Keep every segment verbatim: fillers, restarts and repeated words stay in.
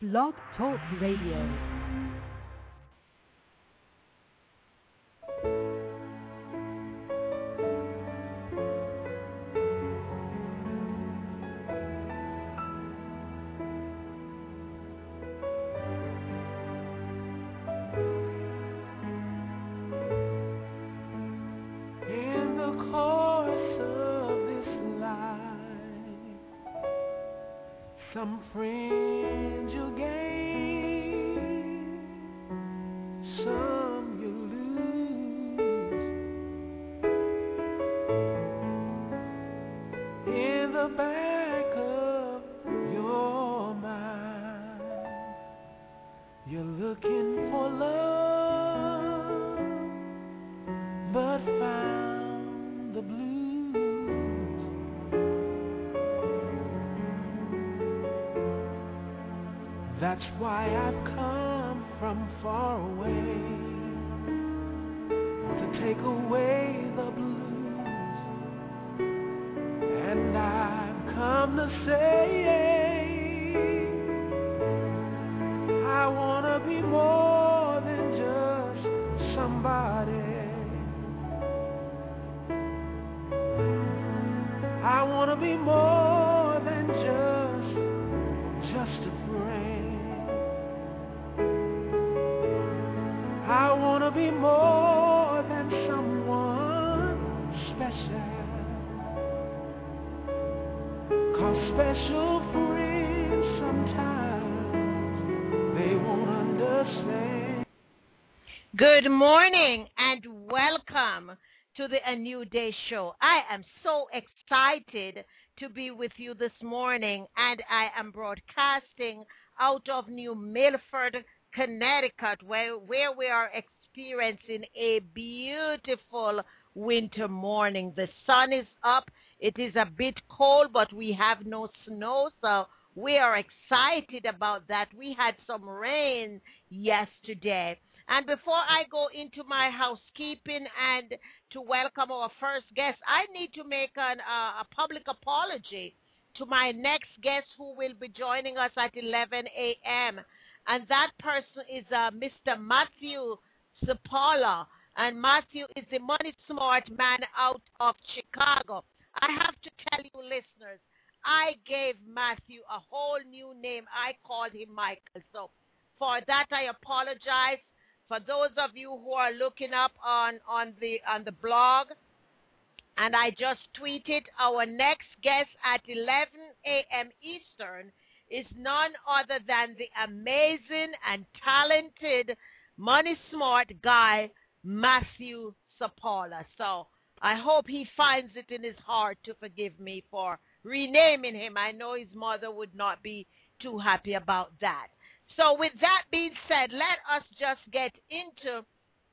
Blog Talk Radio. Some friends you gain, some you lose. In the back of your mind, you're looking for love, but found the blues. That's why I've come from far away to take away the blues. And I've come to say I want to be more than just somebody. I want to be more than just, just a friend. I want to be more than someone special, 'cause special friends sometimes they won't understand. Good morning and welcome to the A New Day Show. I am so excited to be with you this morning, and I am broadcasting out of New Milford, Connecticut, where, where we are experiencing a beautiful winter morning. The sun is up. It is a bit cold, but we have no snow, so we are excited about that. We had some rain yesterday. And before I go into my housekeeping and to welcome our first guest, I need to make an, uh, a public apology to my next guest who will be joining us at eleven a.m., and that person is uh, Mister Matthew Sapola. And Matthew is a money smart man out of Chicago. I have to tell you, listeners, I gave Matthew a whole new name. I called him Michael. So for that, I apologize. For those of you who are looking up on, on the on the blog, and I just tweeted, our next guest at eleven a.m. Eastern is none other than the amazing and talented, money smart guy, Matthew Sapola. So I hope he finds it in his heart to forgive me for renaming him. I know his mother would not be too happy about that. So with that being said, let us just get into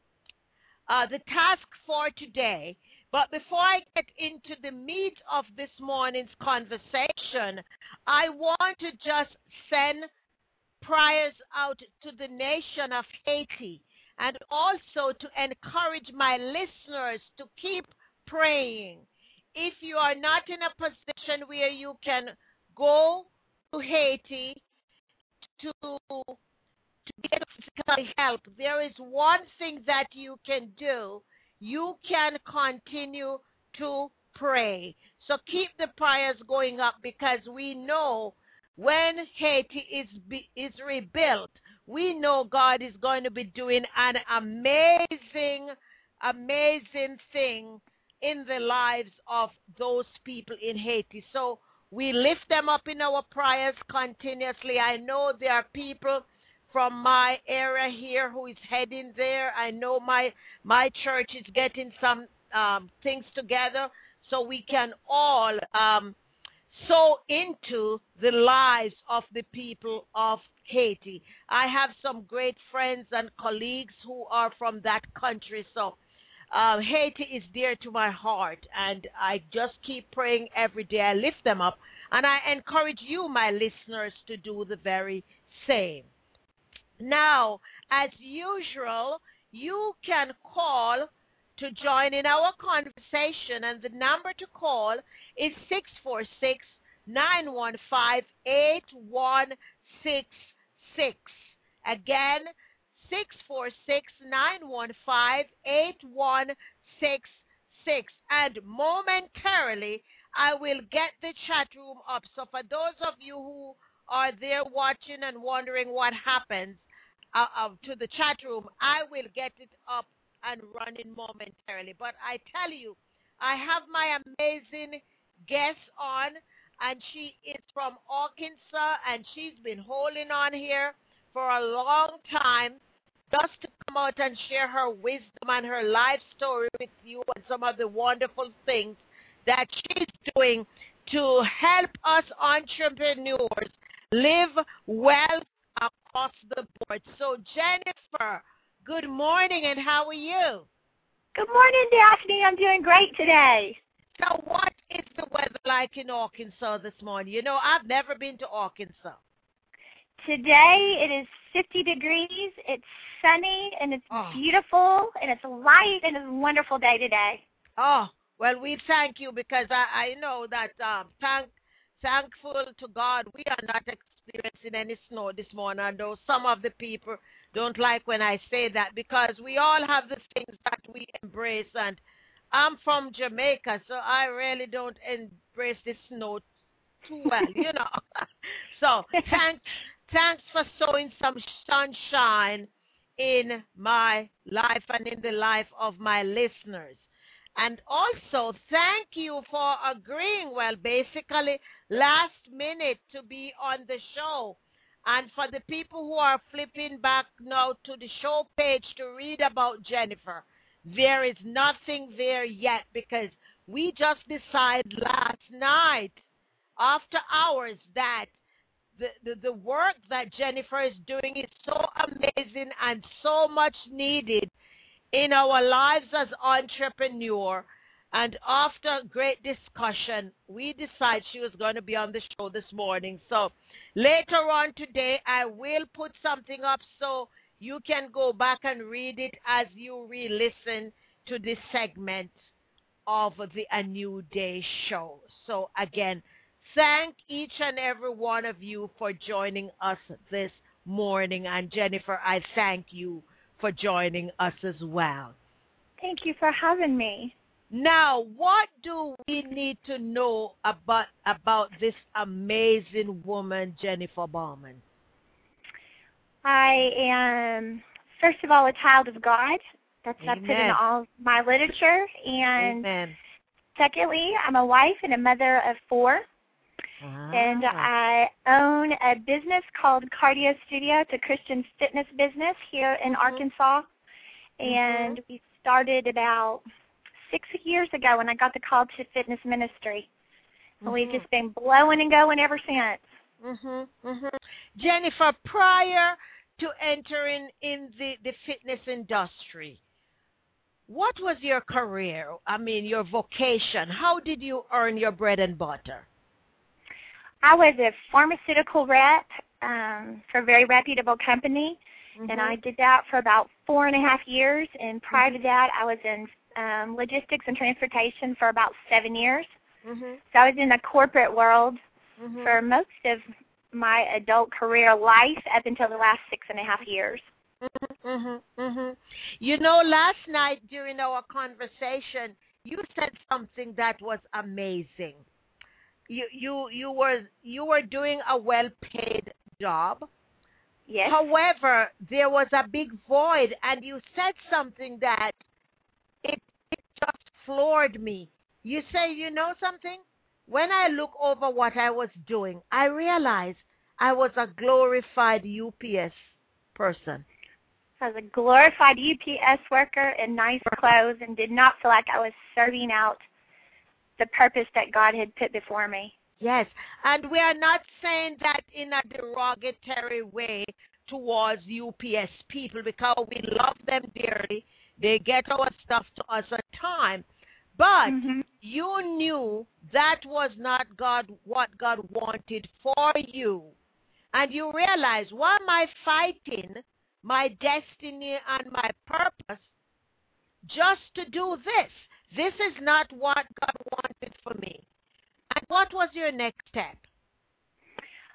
uh, the task for today. But before I get into the meat of this morning's conversation, I want to just send prayers out to the nation of Haiti and also to encourage my listeners to keep praying. If you are not in a position where you can go to Haiti to, to get physical help, there is one thing that you can do. You can continue to pray. So keep the prayers going up, because we know when Haiti is be, is rebuilt, we know God is going to be doing an amazing, amazing thing in the lives of those people in Haiti. So we lift them up in our prayers continuously. I know there are people from my area here who is heading there. I know my my church is getting some um, things together so we can all um, sow into the lives of the people of Haiti. I have some great friends and colleagues who are from that country, so uh, Haiti is dear to my heart, and I just keep praying every day. I lift them up, and I encourage you, my listeners, to do the very same. Now, as usual, you can call to join in our conversation, and the number to call is six four six, nine one five, eight one six six. Again, six four six, nine one five, eight one six six. And momentarily, I will get the chat room up. So for those of you who are there watching and wondering what happens uh, uh, to the chat room, I will get it up and running momentarily. But I tell you, I have my amazing guest on, and she is from Arkansas, and she's been holding on here for a long time just to come out and share her wisdom and her life story with you and some of the wonderful things that she's doing to help us entrepreneurs live well across the board. So, Jennifer, good morning, and how are you? Good morning, Daphne. I'm doing great today. So what is the weather like in Arkansas this morning? You know, I've never been to Arkansas. Today it is fifty degrees, it's sunny, and it's oh. beautiful, and it's light, and it's a wonderful day today. Oh, well, we thank you because I, I know that um, thank, thankful to God we are not experiencing any snow this morning, although some of the people don't like when I say that because we all have the things that we embrace, and I'm from Jamaica, so I really don't embrace the snow too well, you know. So thanks, thanks for sowing some sunshine in my life and in the life of my listeners. And also, thank you for agreeing, well, basically, last minute to be on the show. And for the people who are flipping back now to the show page to read about Jennifer, there is nothing there yet because we just decided last night after hours that the, the, the work that Jennifer is doing is so amazing and so much needed in our lives as entrepreneur. And after great discussion, we decided she was going to be on the show this morning. So later on today, I will put something up so you can go back and read it as you re-listen to this segment of the A New Day show. So again, thank each and every one of you for joining us this morning. And Jennifer, I thank you for joining us as well. Thank you for having me. Now, what do we need to know about about this amazing woman, Jennifer Bauman? I am, first of all, a child of God. That's what I put in all my literature. And Amen. Secondly, I'm a wife and a mother of four. Ah. And I own a business called Cardio Studio. It's a Christian fitness business here in Mm-hmm. Arkansas. And Mm-hmm. we started about six years ago when I got the call to fitness ministry. And Mm-hmm. we've just been blowing and going ever since. Mm-hmm. Mm-hmm. Jennifer, prior to entering in the, the fitness industry, what was your career? I mean, your vocation. How did you earn your bread and butter? I was a pharmaceutical rep um, for a very reputable company, Mm-hmm. and I did that for about four and a half years. And prior Mm-hmm. to that, I was in um, logistics and transportation for about seven years. Mm-hmm. So I was in the corporate world Mm-hmm. for most of my adult career life up until the last six and a half years. Mm-hmm, mm-hmm. You know, last night during our conversation, you said something that was amazing. You you you were you were doing a well-paid job. Yes. However, there was a big void, and you said something that it it just floored me. You say, you know something? When I look over what I was doing, I realized I was a glorified U P S person. I was a glorified U P S worker in nice clothes and did not feel like I was serving out the purpose that God had put before me. Yes, and we are not saying that in a derogatory way towards U P S people because we love them dearly. They get our stuff to us on time. But Mm-hmm. you knew that was not God, what God wanted for you. And you realize, why am I fighting my destiny and my purpose just to do this? This is not what God wanted for me. And what was your next step?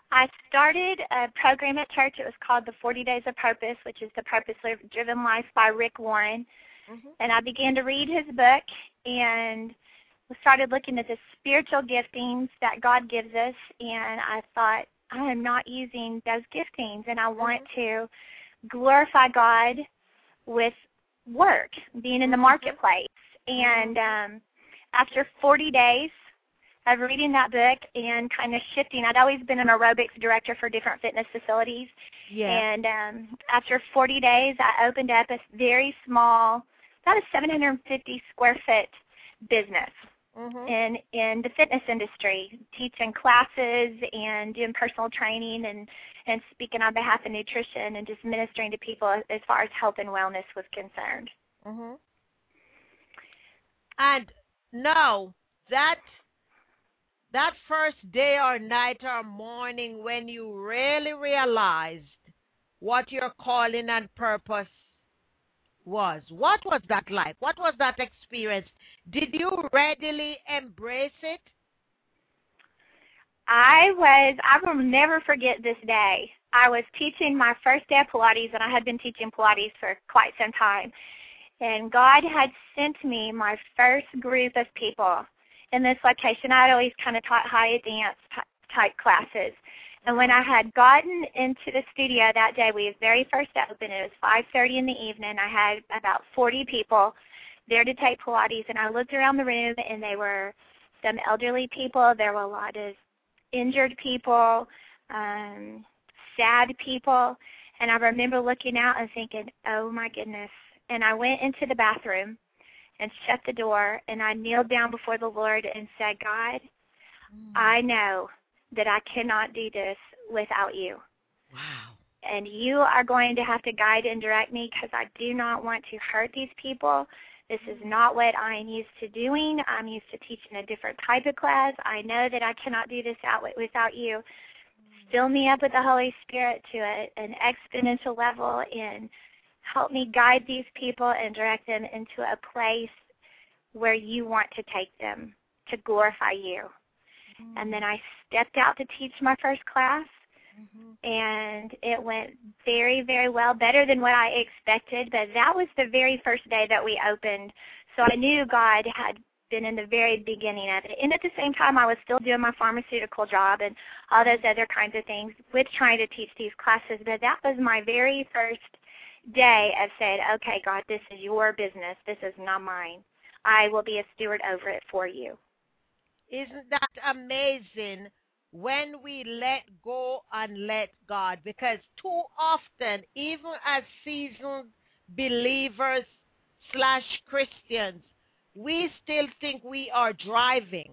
I started a program at church. It was called the forty Days of Purpose, which is the Purpose-Driven Life by Rick Warren. Mm-hmm. And I began to read his book and started looking at the spiritual giftings that God gives us. And I thought, I am not using those giftings, and I want mm-hmm. to glorify God with work, being in the marketplace. And um, after forty days of reading that book and kind of shifting, I'd always been an aerobics director for different fitness facilities. Yeah. And um, after forty days, I opened up a very small, about a seven hundred fifty square foot business mm-hmm. in, in the fitness industry, teaching classes and doing personal training and, and speaking on behalf of nutrition and just ministering to people as far as health and wellness was concerned. Mm-hmm. And now, that that first day or night or morning when you really realized what your calling and purpose was, what was that like? What was that experience? Did you readily embrace it? I was, I will never forget this day. I was teaching my first day of Pilates, and I had been teaching Pilates for quite some time. And God had sent me my first group of people in this location. I had always kind of taught high advanced type classes. And when I had gotten into the studio that day, we was very first open. It was five thirty in the evening. I had about forty people there to take Pilates. And I looked around the room, and there were some elderly people. There were a lot of injured people, um, sad people. And I remember looking out and thinking, oh, my goodness. And I went into the bathroom and shut the door, and I kneeled down before the Lord and said, God, mm. I know that I cannot do this without you. Wow. And you are going to have to guide and direct me, because I do not want to hurt these people. This is not what I am used to doing. I'm used to teaching a different type of class. I know that I cannot do this out without you. Mm. Fill me up with the Holy Spirit to a, an exponential level, and help me guide these people and direct them into a place where you want to take them to glorify you. Mm-hmm. And then I stepped out to teach my first class, mm-hmm. and it went very, very well, better than what I expected. But that was the very first day that we opened, so I knew God had been in the very beginning of it. And at the same time, I was still doing my pharmaceutical job and all those other kinds of things with trying to teach these classes. But that was my very first day of saying, okay, God, this is your business. This is not mine. I will be a steward over it for you. Isn't that amazing when we let go and let God? Because too often, even as seasoned believers slash Christians, we still think we are driving.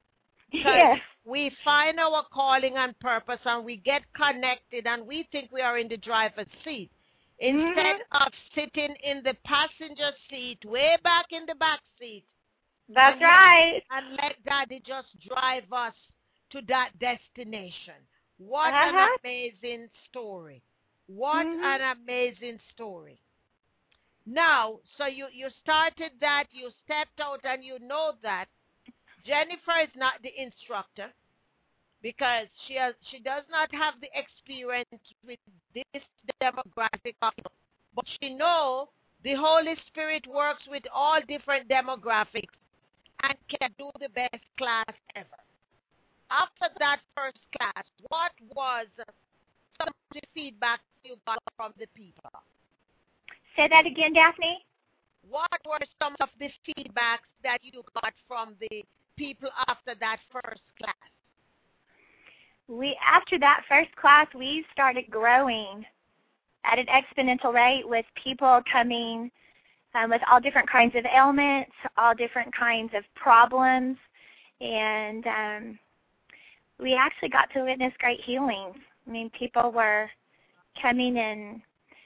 Yes. We find our calling and purpose, and we get connected, and we think we are in the driver's seat. Instead mm-hmm. of sitting in the passenger seat, way back in the back seat. That's and right. Let, and let Daddy just drive us to that destination. What uh-huh. an amazing story. What mm-hmm. an amazing story. Now, so you, you started that, you stepped out, and you know that Jennifer is not the instructor, because she has, she does not have the experience with this demographic of people. But she knows the Holy Spirit works with all different demographics and can do the best class ever. After that first class, what was some of the feedback you got from the people? Say that again, Daphne. What were some of the feedbacks that you got from the people after that first class? We, after that first class, we started growing at an exponential rate with people coming um, with all different kinds of ailments, all different kinds of problems, and um, we actually got to witness great healings. I mean, people were coming and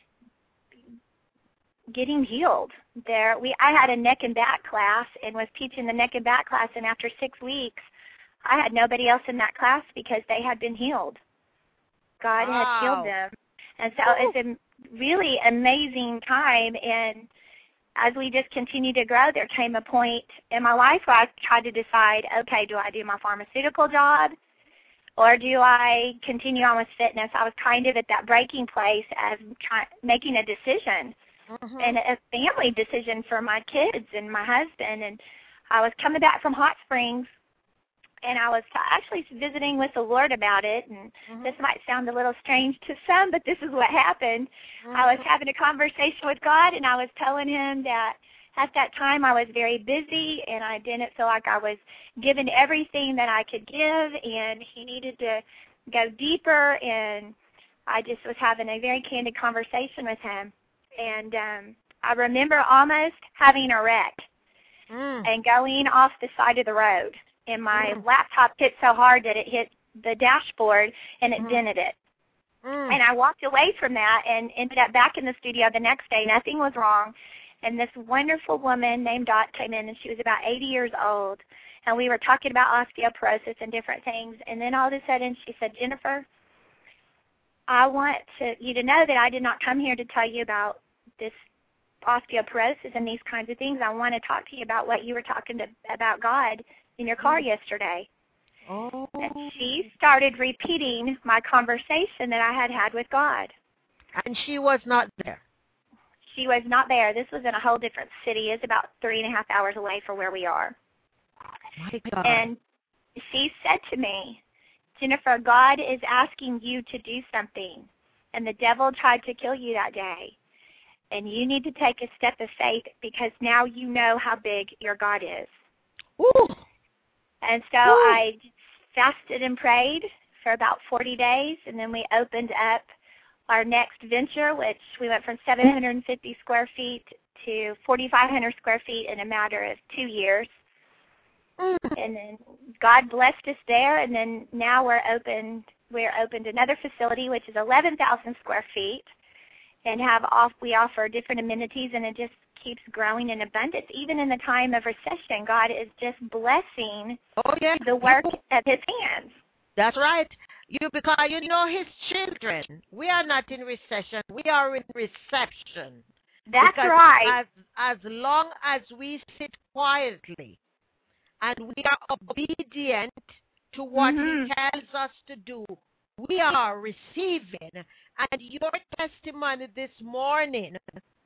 getting healed. There, we I had a neck and back class and was teaching the neck and back class, and after six weeks, I had nobody else in that class because they had been healed. God wow. had healed them. And so Ooh. It's a really amazing time. And as we just continued to grow, there came a point in my life where I tried to decide, okay, do I do my pharmaceutical job or do I continue on with fitness? I was kind of at that breaking place of try, making a decision, mm-hmm. and a family decision for my kids and my husband. And I was coming back from Hot Springs, and I was actually visiting with the Lord about it. And mm-hmm. this might sound a little strange to some, but this is what happened. Mm-hmm. I was having a conversation with God, and I was telling him that at that time I was very busy, and I didn't feel like I was given everything that I could give, and he needed to go deeper. And I just was having a very candid conversation with him. And um, I remember almost having a wreck mm. and going off the side of the road. And my mm. laptop hit so hard that it hit the dashboard, and it mm. dented it. Mm. And I walked away from that and ended up back in the studio the next day. Nothing was wrong. And this wonderful woman named Dot came in, and she was about eighty years old. And we were talking about osteoporosis and different things. And then all of a sudden she said, Jennifer, I want to, you to know that I did not come here to tell you about this osteoporosis and these kinds of things. I want to talk to you about what you were talking to, about God in your car yesterday. Oh. And she started repeating my conversation that I had had with God. And she was not there. She was not there. This was in a whole different city. It's about three and a half hours away from where we are. My God. And she said to me, Jennifer, God is asking you to do something, and the devil tried to kill you that day. And you need to take a step of faith because now you know how big your God is. Ooh. And so Ooh. I fasted and prayed for about forty days, and then we opened up our next venture, which we went from seven hundred fifty square feet to forty-five hundred square feet in a matter of two years. Mm. And then God blessed us there, and then now we're open. We're opened another facility, which is eleven thousand square feet, and have off. We offer different amenities, and it just keeps growing in abundance. Even in the time of recession, God is just blessing oh, yeah. the work of His hands. That's right. You because you know His children. We are not in recession. We are in reception. That's because right. As as long as we sit quietly and we are obedient to what mm-hmm. He tells us to do, we are receiving. And your testimony this morning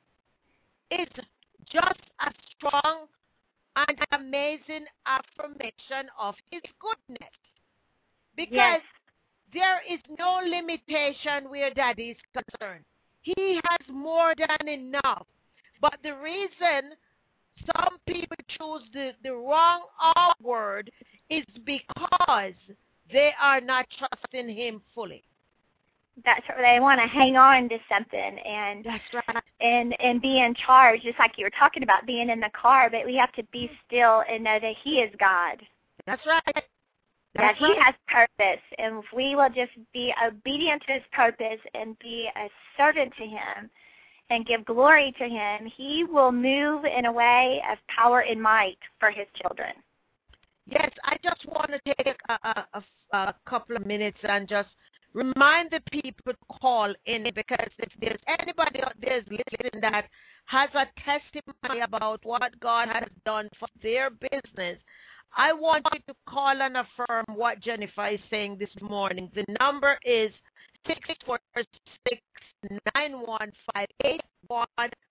is just a strong and amazing affirmation of His goodness. Because yes. there is no limitation where Daddy is concerned. He has more than enough. But the reason some people choose the, the wrong R word is because they are not trusting Him fully. That's right. They want to hang on to something and That's right. and and be in charge, just like you were talking about being in the car. But we have to be still and know that He is God. That's right. That That's He right. has purpose, and if we will just be obedient to His purpose and be a servant to Him and give glory to Him, He will move in a way of power and might for His children. Yes, I just want to take a, a, a, a couple of minutes and just remind the people to call in, because if there's anybody out there listening that has a testimony about what God has done for their business, I want you to call and affirm what Jennifer is saying this morning. The number is six four six, nine one five, eight one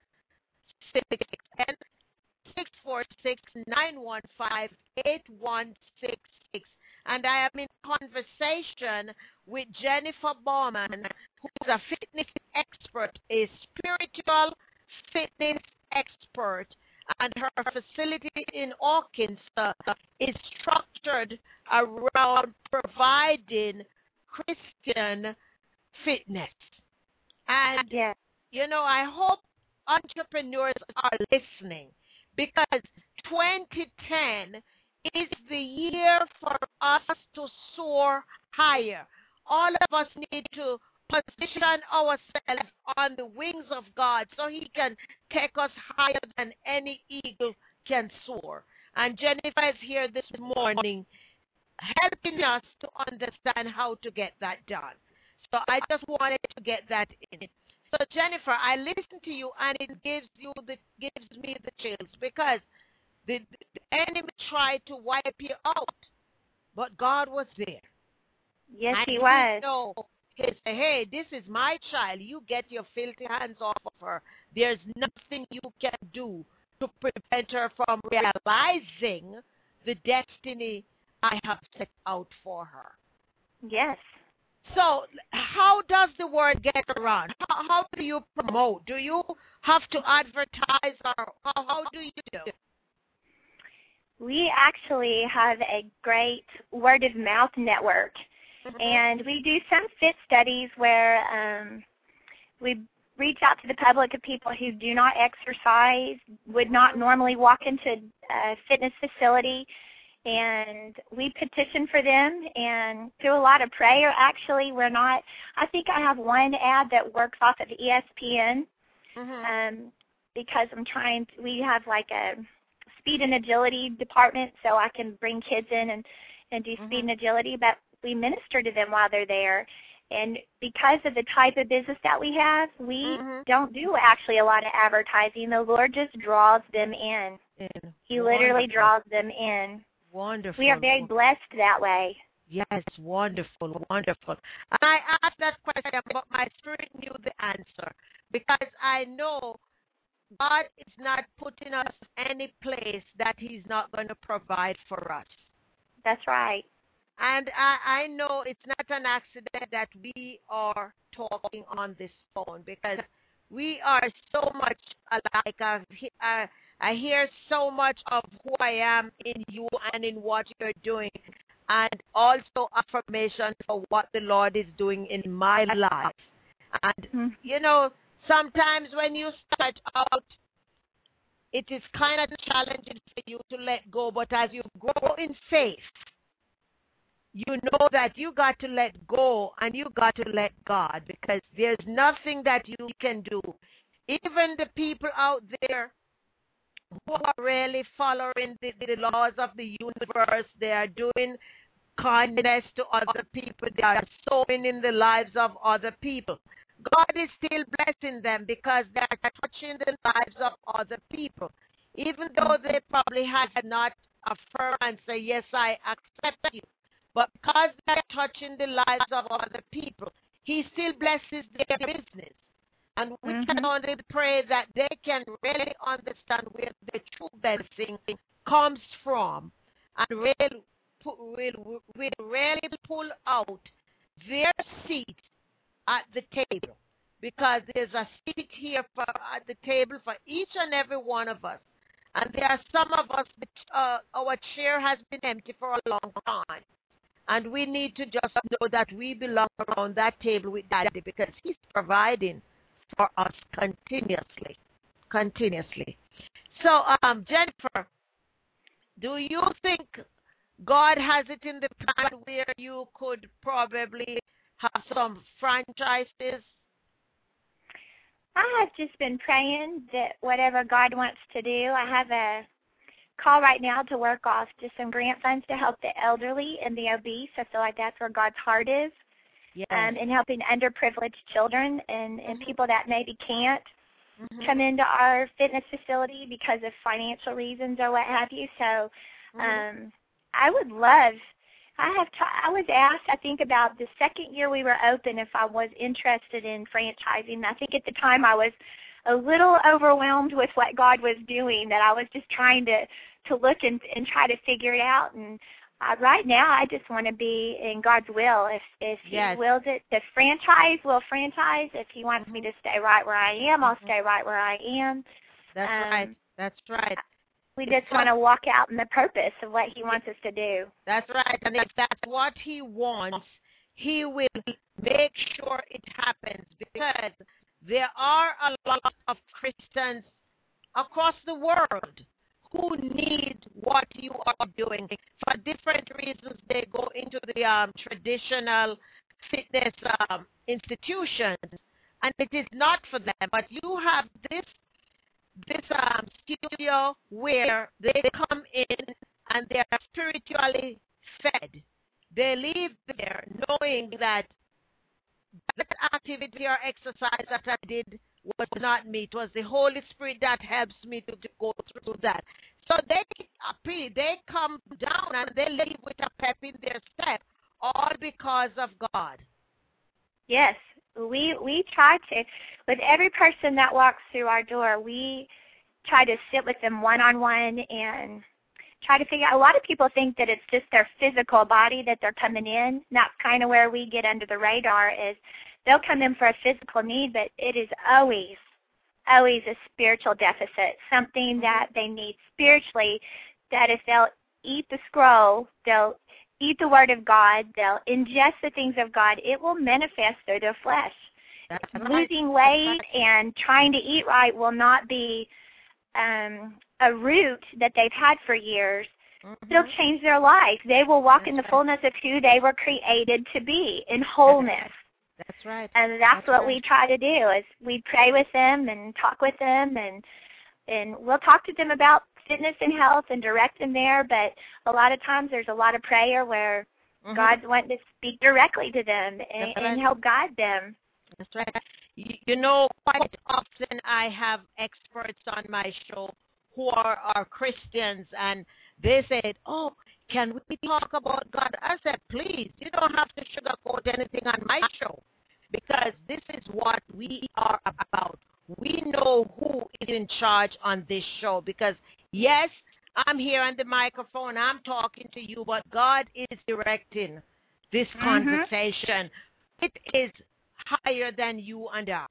six six and six four six, nine one five, eight one six six. And I am in conversation with Jennifer Bauman, who is a fitness expert, a spiritual fitness expert, and her facility in Hawkins uh, is structured around providing Christian fitness. And, yeah. you know, I hope entrepreneurs are listening, because twenty ten is the year for us to soar higher. All of us need to position ourselves on the wings of God so He can take us higher than any eagle can soar. And Jennifer is here this morning helping us to understand how to get that done. So I just wanted to get that in. So Jennifer, I listen to you and it gives you the gives me the chills, because the, the enemy tried to wipe you out, but God was there. Yes, And he he was. know, he say, hey, this is my child. You get your filthy hands off of her. There's nothing you can do to prevent her from realizing the destiny I have set out for her. Yes. So how does the word get around? How, how do you promote? Do you have to advertise, or how, how do you do? We actually have a great word of mouth network, Mhm. and we do some fit studies where um, we reach out to the public of people who do not exercise, would not normally walk into a fitness facility, and we petition for them and do a lot of prayer. Actually, we're not, I think I have one ad that works off of E S P N Mhm. um, because I'm trying, to, we have like a speed and agility department, so I can bring kids in and, and do speed Mhm. and agility, but we minister to them while they're there. And because of the type of business that we have, we Mhm. don't do actually a lot of advertising. The Lord just draws them in. In. He literally Wonderful. draws them in. Wonderful. We are very blessed that way. Yes, wonderful, wonderful. And I asked that question, but my spirit knew the answer, because I know God is not putting us any place that He's not going to provide for us. That's right. And I, I know it's not an accident that we are talking on this phone, because we are so much alike. I've, he- I, I hear so much of who I am in you and in what you're doing, and also affirmation for what the Lord is doing in my life. And, Mm-hmm. you know, sometimes when you start out, it is kind of challenging for you to let go, but as you grow in faith, you know that you got to let go and you got to let God, because there's nothing that you can do. Even the people out there who are really following the, the laws of the universe, they are doing kindness to other people, they are sowing in the lives of other people. God is still blessing them because they are touching the lives of other people. Even though they probably had not affirmed and say, yes, I accept you. But because they're touching the lives of other people, He still blesses their business. And we Mhm. can only pray that they can really understand where the true blessing comes from, and really, pu- will, will really pull out their seat at the table. Because there's a seat here for, at the table for each and every one of us. And there are some of us, that, uh, our chair has been empty for a long time. And we need to just know that we belong around that table with Daddy, because He's providing for us continuously. Continuously. So, um, Jennifer, do you think God has it in the plan where you could probably have some franchises? I have just been praying that whatever God wants to do, I have a call right now to work off just some grant funds to help the elderly and the obese. I feel like that's where God's heart is, Yes. um, in helping underprivileged children and, and Mhm. people that maybe can't Mhm. come into our fitness facility because of financial reasons or what have you. So Mhm. um, I would love, I have. T- I was asked, I think about the second year we were open, if I was interested in franchising. I think at the time I was a little overwhelmed with what God was doing, that I was just trying to, to look and, and try to figure it out. And uh, right now I just want to be in God's will. If, if Yes. He wills it to franchise, we'll franchise. If He wants me to stay right where I am, I'll stay right where I am. That's Um, right. That's right. We just want to walk out in the purpose of what He wants us to do. That's right. And if that's what He wants, He will make sure it happens, because there are a lot of Christians across the world who need what you are doing. For different reasons, they go into the um, traditional fitness um, institutions, and it is not for them. But you have this this um, studio where they come in and they are spiritually fed. They leave there knowing that that activity or exercise that I did was not me. It was the Holy Spirit that helps me to, to go through that. So they they come down and they leave with a pep in their step, all because of God. Yes, we we try to. With every person that walks through our door, we try to sit with them one-on-one and try to figure out. A lot of people think that it's just their physical body that they're coming in. And that's kind of where we get under the radar is they'll come in for a physical need, but it is always, always a spiritual deficit, something that they need spiritually, that if they'll eat the scroll, they'll eat the Word of God, they'll ingest the things of God, it will manifest through their flesh. That's right. Losing weight and trying to eat right will not be um, a route that they've had for years. Mm-hmm. It'll change their life. They will walk that's in the right. fullness of who they were created to be, in wholeness. That's right. And that's, that's what right. we try to do is we pray with them and talk with them, and and we'll talk to them about fitness and health and direct them there, but a lot of times there's a lot of prayer where mm-hmm. God's wanting to speak directly to them and, right. and help guide them. That's right. You, you know, quite often I have experts on my show who are, are Christians, and they said, oh, can we talk about God? I said, please, you don't have to sugarcoat anything on my show, because this is what we are about. We know who is in charge on this show, because, yes, I'm here on the microphone, I'm talking to you, but God is directing this mm-hmm. conversation. It is higher than you and I.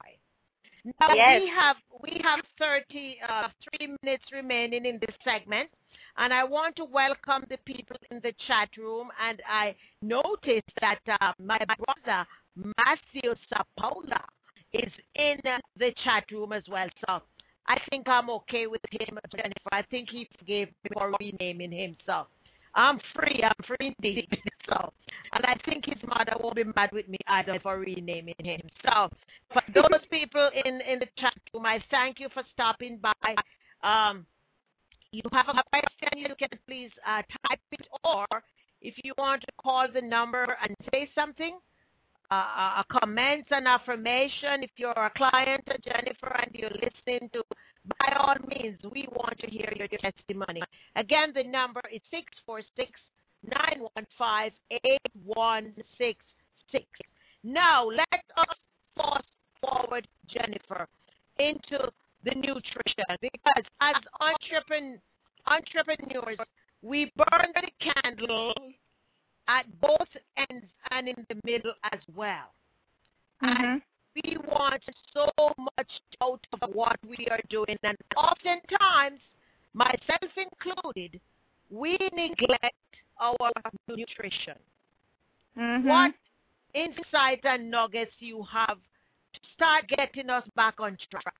Now, yes. we have we have thirty-three minutes remaining in this segment, and I want to welcome the people in the chat room, and I noticed that uh, my brother, Matthew Sapola, is in the chat room as well. So I think I'm okay with him, Jennifer. I think he forgave me for renaming him. So I'm free. I'm free indeed. So, and I think his mother won't be mad with me either for renaming him. So for those people in, in the chat room, I thank you for stopping by. Um, you have a question, you can please uh, type it, or if you want to call the number and say something, Uh, a comment, an affirmation. If you're a client of Jennifer and you're listening to, by all means, we want to hear your testimony. Again, the number is six four six, nine one five, eight one six six. Now, let us fast forward, Jennifer, into the nutrition, because as entrepreneur, entrepreneurs, we burn the candle at both ends and in the middle as well. Mm-hmm. And we want so much out of what we are doing. And oftentimes, myself included, we neglect our nutrition. Mm-hmm. What insights and nuggets you have to start getting us back on track?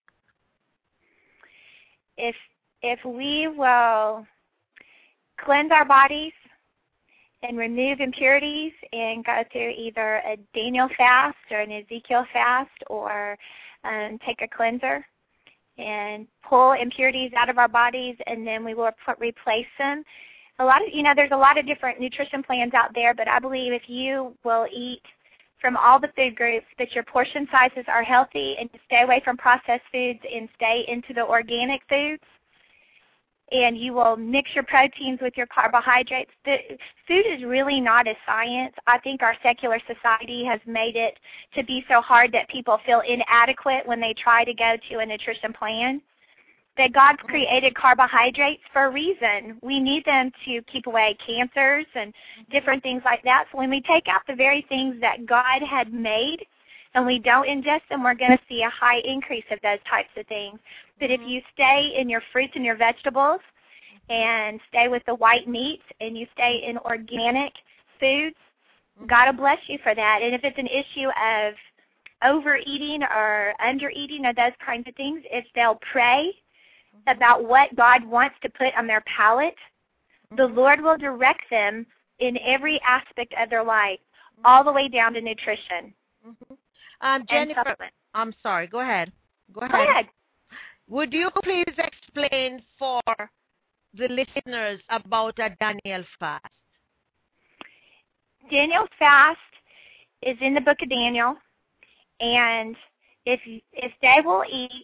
If, if we will cleanse our bodies and remove impurities and go through either a Daniel fast or an Ezekiel fast, or um, take a cleanser and pull impurities out of our bodies, and then we will replace them. A lot of, you know, there's a lot of different nutrition plans out there, but I believe if you will eat from all the food groups, that your portion sizes are healthy, and to stay away from processed foods and stay into the organic foods, and you will mix your proteins with your carbohydrates. The, food is really not a science. I think our secular society has made it to be so hard that people feel inadequate when they try to go to a nutrition plan. That God's created carbohydrates for a reason. We need them to keep away cancers and different things like that. So when we take out the very things that God had made and we don't ingest them, we're going to see a high increase of those types of things. But if you stay in your fruits and your vegetables and stay with the white meats and you stay in organic foods, God will bless you for that. And if it's an issue of overeating or undereating or those kinds of things, if they'll pray about what God wants to put on their palate, the Lord will direct them in every aspect of their life, all the way down to nutrition. Mm-hmm. Um, Jennifer, I'm sorry. Go ahead. Go ahead. Go ahead. Would you please explain for the listeners about a Daniel fast? Daniel fast is in the book of Daniel, and if if they will eat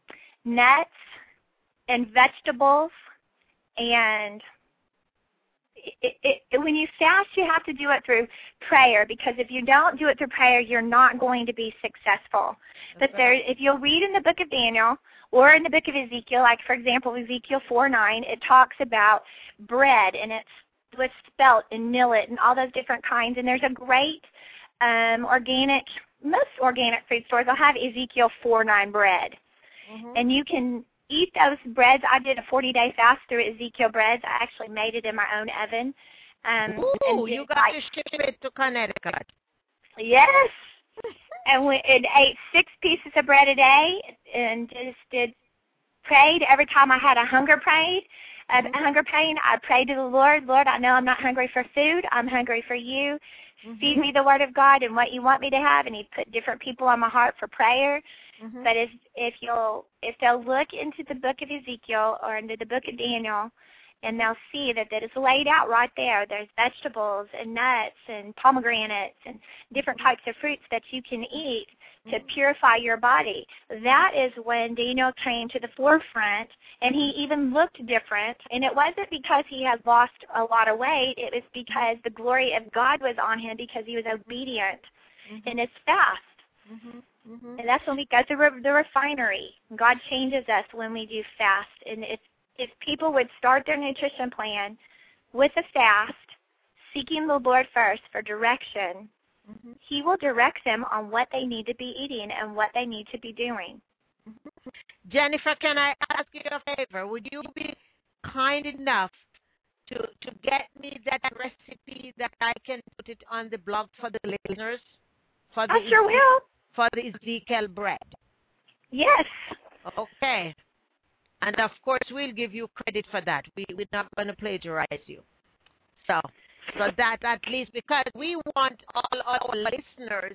nuts and vegetables and it, it, it, when you fast, you have to do it through prayer, because if you don't do it through prayer, you're not going to be successful. But there, if you'll read in the book of Daniel or in the book of Ezekiel, like, for example, Ezekiel four nine, it talks about bread, and it's with spelt and millet and all those different kinds. And there's a great um, organic, most organic food stores will have Ezekiel four nine bread. Mm-hmm. And you can eat those breads. I did a forty-day fast through Ezekiel breads. I actually made it in my own oven. Um, Ooh, you got like, to ship it to Connecticut. Yes. And we and ate six pieces of bread a day, and just did prayed every time I had a hunger pain. A mm-hmm. hunger pain, I prayed to the Lord. Lord, I know I'm not hungry for food. I'm hungry for you. Mm-hmm. Feed me the Word of God and what you want me to have. And He put different people on my heart for prayer. Mm-hmm. But if if you'll if they'll look into the book of Ezekiel or into the book of Daniel, and they'll see that that is laid out right there. There's vegetables and nuts and pomegranates and different types of fruits that you can eat to purify your body. That is when Daniel came to the forefront, and he even looked different. And it wasn't because he had lost a lot of weight. It was because the glory of God was on him, because he was obedient mm-hmm. in his fast. Mm-hmm. Mm-hmm. And that's when we go through the refinery. God changes us when we do fast. And if, if people would start their nutrition plan with a fast, seeking the Lord first for direction, mm-hmm. He will direct them on what they need to be eating and what they need to be doing. Jennifer, can I ask you a favor? Would you be kind enough to, to get me that recipe that I can put it on the blog for the listeners? For the I sure will. For the Ezekiel bread. Yes. Okay. And of course, we'll give you credit for that. We, we're not going to plagiarize you. So, so that at least, because we want all our listeners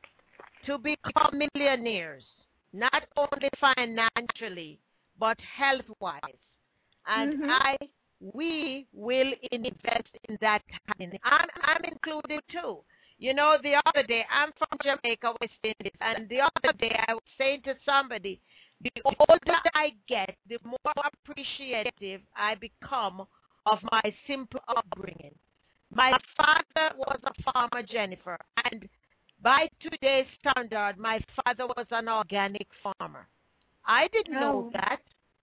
to become millionaires, not only financially, but health-wise. And mm-hmm. I, we will invest in that. I'm, I'm included too. You know, the other day, I'm from Jamaica, West Indies, and the other day I was saying to somebody, the older I get, the more appreciative I become of my simple upbringing. My father was a farmer, Jennifer, and by today's standard, my father was an organic farmer. I didn't oh. know that.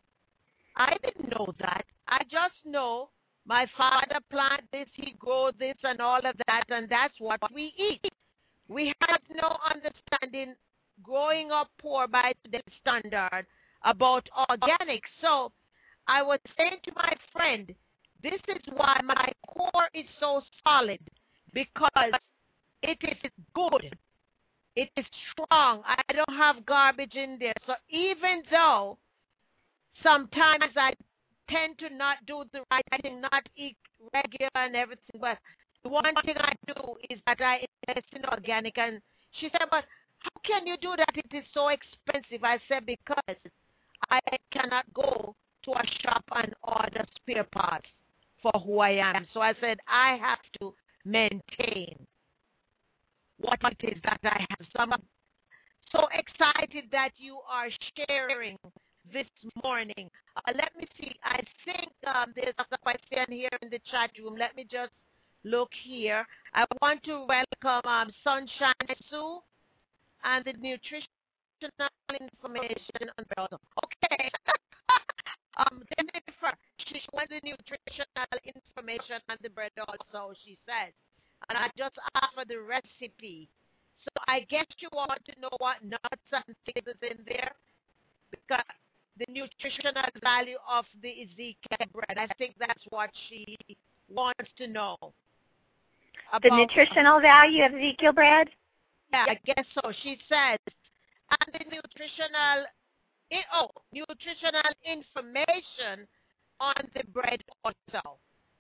I didn't know that. I just know my father planted this, he grows this and all of that, and that's what we eat. We had no understanding growing up poor by today's standard about organic. So I was saying to my friend, this is why my core is so solid, because it is good. It is strong. I don't have garbage in there. So even though sometimes I tend to not do the right thing, not eat regular and everything, but the one thing I do is that I invest in organic. And she said, but how can you do that? It is so expensive. I said, because I cannot go to a shop and order spare parts for who I am. So I said, I have to maintain what it is that I have. So I'm so excited that you are sharing this morning. Uh, let me see. I think um, there's a question here in the chat room. Let me just look here. I want to welcome um, Sunshine Sue and the nutritional information on the Okay. um, Jennifer, she wants the nutritional information on the bread also, she says. And I just asked for the recipe. So I guess you want to know what nuts and things is in there, because the nutritional value of the Ezekiel bread. I think that's what she wants to know. About the nutritional value of Ezekiel bread? Yeah, I guess so. She says, and the nutritional, oh, nutritional information on the bread also.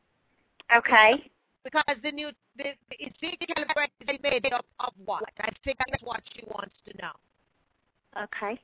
Okay. Because the new the, the Ezekiel bread is made up of what? I think that's what she wants to know. Okay.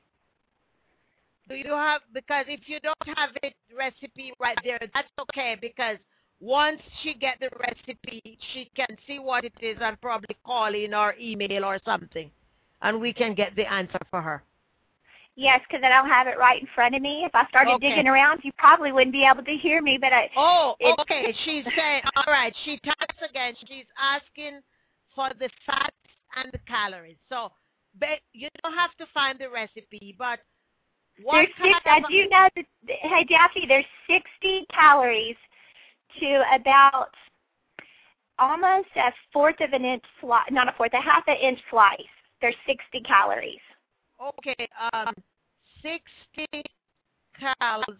Do you have, because if you don't have the recipe right there, that's okay, because once she get the recipe, she can see what it is and probably call in or email or something, and we can get the answer for her. Yes, because I don't have it right in front of me. If I started Okay. digging around, you probably wouldn't be able to hear me. But I, Oh, it, okay. She's saying, all right, she types again. She's asking for the fats and the calories. So ba- you don't have to find the recipe, but what there's six. kind I of... do know that. Hey, Daphne, there's sixty calories to about almost a fourth of an inch slice. Not a fourth, a half an inch slice. There's sixty calories. Okay, um, sixty calories.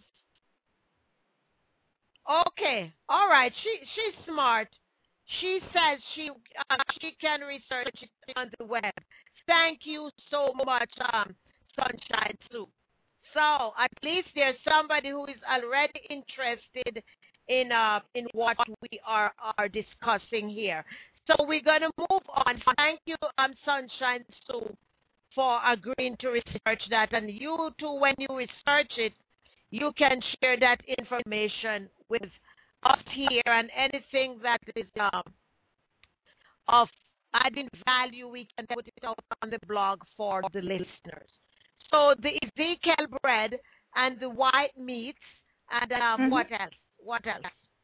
Okay, all right. She she's smart. She says she uh, she can research it on the web. Thank you so much, um, Sunshine Soup. So at least there's somebody who is already interested in uh in what we are are discussing here. So we're gonna move on. Thank you, um, Sunshine Soup, for agreeing to research that. And you too, when you research it, you can share that information with us here, and anything that is um, of adding value, we can put it out on the blog for the listeners. So the Ezekiel bread and the white meats, and um, Mm-hmm. what else? What else?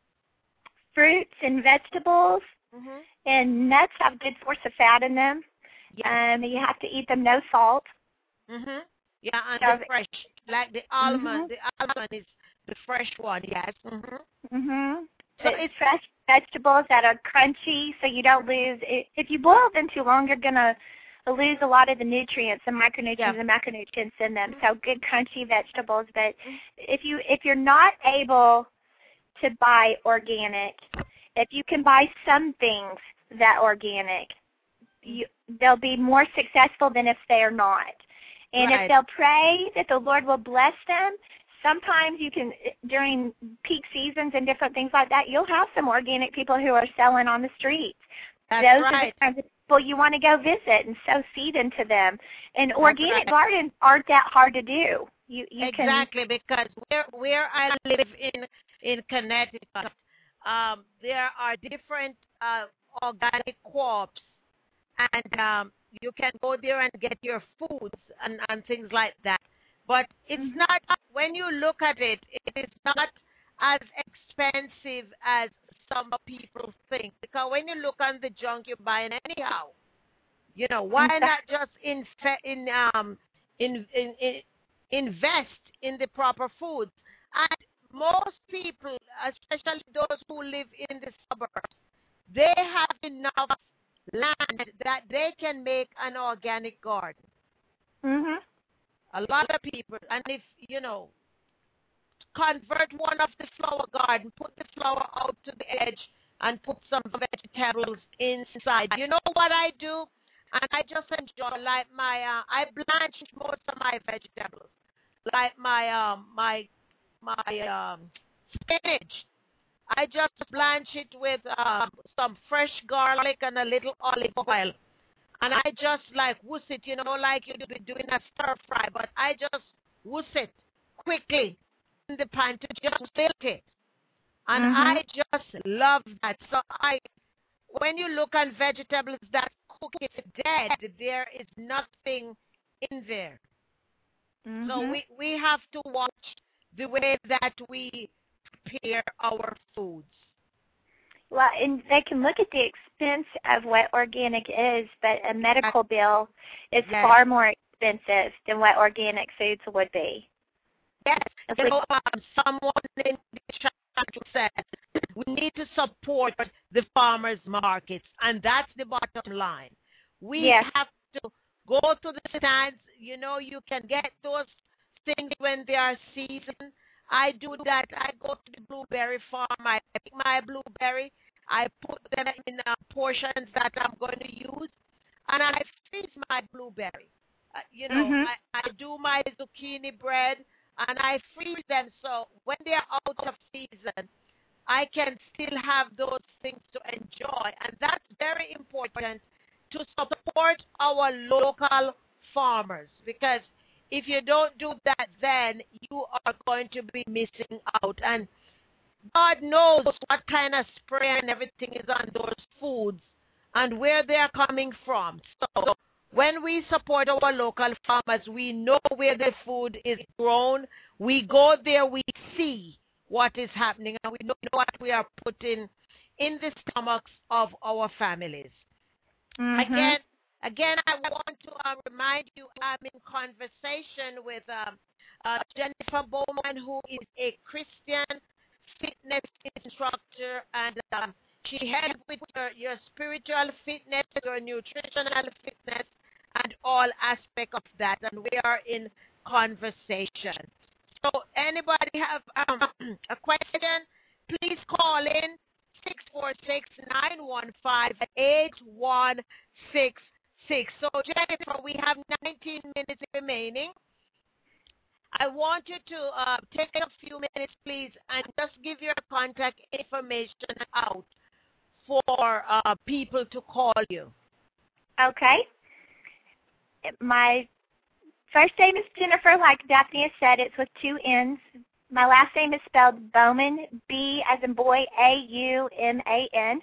Fruits and vegetables Mm-hmm. and nuts have good source of fat in them. Yeah. Um, you have to eat them no salt. Mm-hmm. Yeah, and So- the fresh, like the almond. The almond is the fresh one. Yes. Mm-hmm. Mhm. So It's it's fresh vegetables that are crunchy, so you don't lose. i- If you boil them too long, you're gonna lose a lot of the nutrients, the micronutrients, Yeah. and macronutrients in them. So good crunchy vegetables. But if you if you're not able to buy organic, if you can buy some things that organic, you, they'll be more successful than if they are not. And Right. if they'll pray that the Lord will bless them, sometimes you can, during peak seasons and different things like that, you'll have some organic people who are selling on the streets. That's Those are right. the kinds of people you want to go visit and sow seed into them. And That's organic right. gardens aren't that hard to do. You you Exactly, because where where I live in in Connecticut, um, there are different uh, organic co-ops, and um, you can go there and get your foods and, and things like that. But it's Mhm. not, when you look at it, it is not as expensive as some people think. Because when you look on the junk you're buying anyhow, you know, why Exactly. not just in, in, um, in, in, in, invest in the proper foods? And most people, especially those who live in the suburbs, they have enough land that they can make an organic garden. Mhm. A lot of people, and if, you know, convert one of the flower garden, put the flower out to the edge, and put some vegetables inside. You know what I do? And I just enjoy, like my, uh, I blanch most of my vegetables, like my, um, my, my um, spinach. I just blanch it with um, some fresh garlic and a little olive oil. And I just like whoosh it, you know, like you'd be doing a stir fry, but I just whoosh it quickly in the pan to just wilt it. And Mhm. I just love that. So I, when you look at vegetables that cook it dead, there is nothing in there. Mhm. So we, we have to watch the way that we prepare our foods. Well, and they can look at the expense of what organic is, but a medical bill is Yes. far more expensive than what organic foods would be. Yes, If you we- know, um, someone in the chat said we need to support the farmers markets, and that's the bottom line. We Yes. have to go to the stands. You know, you can get those things when they are seasoned. I do that. I go to the blueberry farm. I pick my blueberry. I put them in uh, portions that I'm going to use, and I freeze my blueberry. Uh, you know, Mhm. I, I do my zucchini bread, and I freeze them so when they're out of season, I can still have those things to enjoy. And that's very important to support our local farmers, because if you don't do that, then you are going to be missing out. And God knows what kind of spray and everything is on those foods and where they're coming from. So when we support our local farmers, we know where the food is grown. We go there, we see what is happening, and we know what we are putting in the stomachs of our families. Mm-hmm. Again, again, I want to uh, remind you, I'm in conversation with um, uh, Jennifer Bowman, who is a Christian fitness instructor, and um, she helps with your, your spiritual fitness, your nutritional fitness, and all aspects of that. And we are in conversation. So, anybody have um, a question? Please call in six four six, nine one five, eight one six six. So, Jennifer, we have nineteen minutes remaining. I want you to uh, take a few minutes, please, and just give your contact information out for uh, people to call you. Okay. My first name is Jennifer, like Daphne has said. It's with two N's. My last name is spelled Bowman, B as in boy, A U M A N.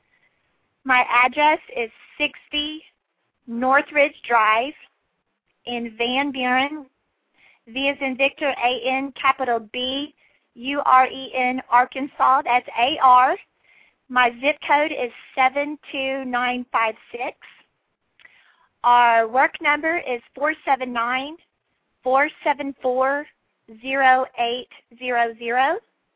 My address is sixty Northridge Drive in Van Buren, V as in Victor, A N, capital B, U R E N, Arkansas. That's A R. My zip code is seven two nine five six. Our work number is four seven nine, four seven four, zero eight zero zero.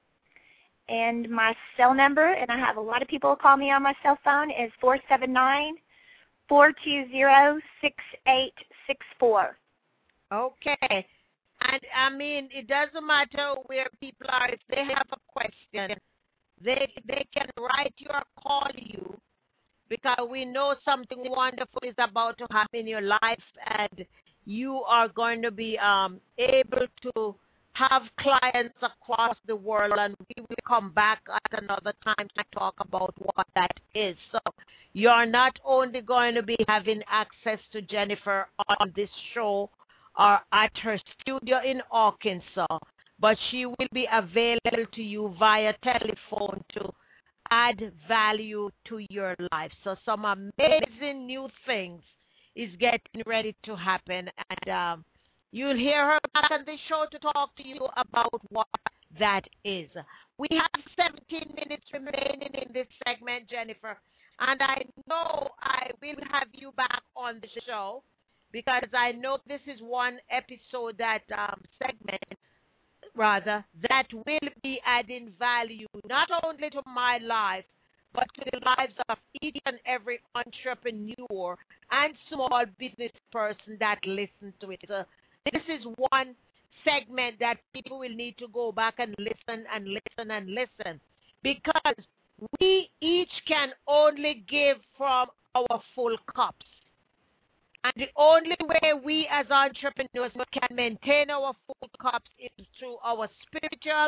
And my cell number, and I have a lot of people call me on my cell phone, is four seven nine, four two zero, six eight six four. Okay. And, I mean, it doesn't matter where people are. If they have a question, they they can write you or call you, because we know something wonderful is about to happen in your life, and you are going to be um, able to have clients across the world, and we will come back at another time to talk about what that is. So you're not only going to be having access to Jennifer on this show or at her studio in Arkansas, but she will be available to you via telephone to add value to your life. So some amazing new things is getting ready to happen, and um, you'll hear her back on the show to talk to you about what that is. We have seventeen minutes remaining in this segment, Jennifer, and I know I will have you back on the show, because I know this is one episode, that um, segment, rather, that will be adding value not only to my life, but to the lives of each and every entrepreneur and small business person that listens to it. So this is one segment that people will need to go back and listen and listen and listen, because we each can only give from our full cups. And the only way we as entrepreneurs can maintain our full cups is through our spiritual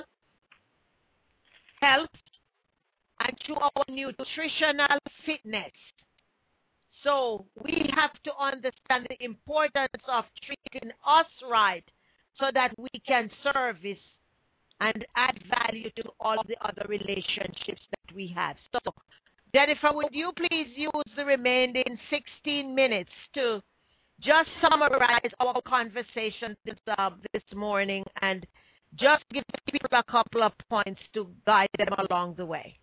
health and through our nutritional fitness. So we have to understand the importance of treating us right, so that we can service and add value to all the other relationships that we have. So, Jennifer, would you please use the remaining sixteen minutes to just summarize our conversation this, uh, this morning, and just give people a couple of points to guide them along the way?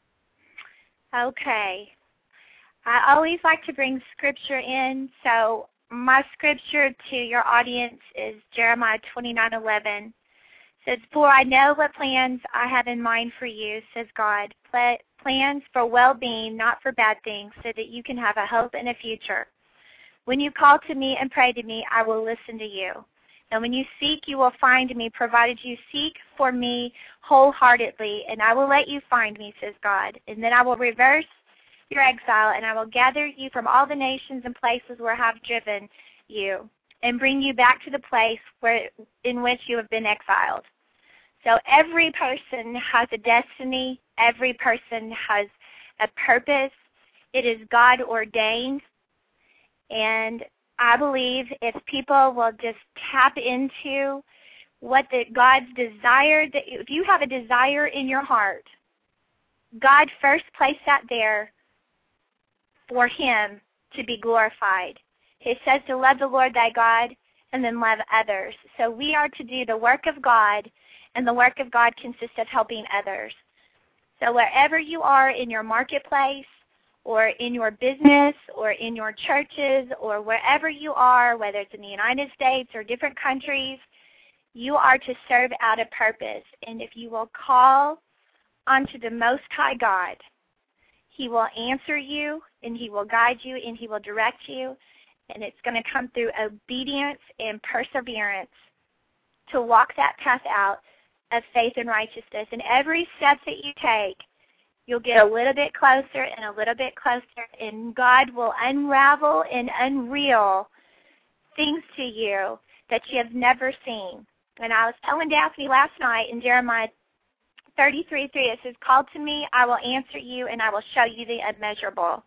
Okay. I always like to bring scripture in, so my scripture to your audience is Jeremiah twenty-nine eleven. It says, "For I know what plans I have in mind for you," says God, "plans for well-being, not for bad things, so that you can have a hope and a future. When you call to me and pray to me, I will listen to you. And when you seek, you will find me, provided you seek for me wholeheartedly, and I will let you find me," says God. "And then I will reverse your exile, and I will gather you from all the nations and places where I have driven you, and bring you back to the place where in which you have been exiled." So every person has a destiny. Every person has a purpose. It is God ordained. And I believe if people will just tap into what the God's desire, that if you have a desire in your heart, God first placed that there for Him to be glorified. It says to love the Lord thy God and then love others. So we are to do the work of God, and the work of God consists of helping others. So wherever you are in your marketplace or in your business or in your churches or wherever you are, whether it's in the United States or different countries, you are to serve out a purpose. And if you will call unto the Most High God, He will answer you, and He will guide you, and He will direct you. And it's going to come through obedience and perseverance to walk that path out of faith and righteousness. And every step that you take, you'll get a little bit closer and a little bit closer, and God will unravel and unreal things to you that you have never seen. And I was telling Daphne last night in Jeremiah thirty-three three, it says, call to me, I will answer you, and I will show you the immeasurable.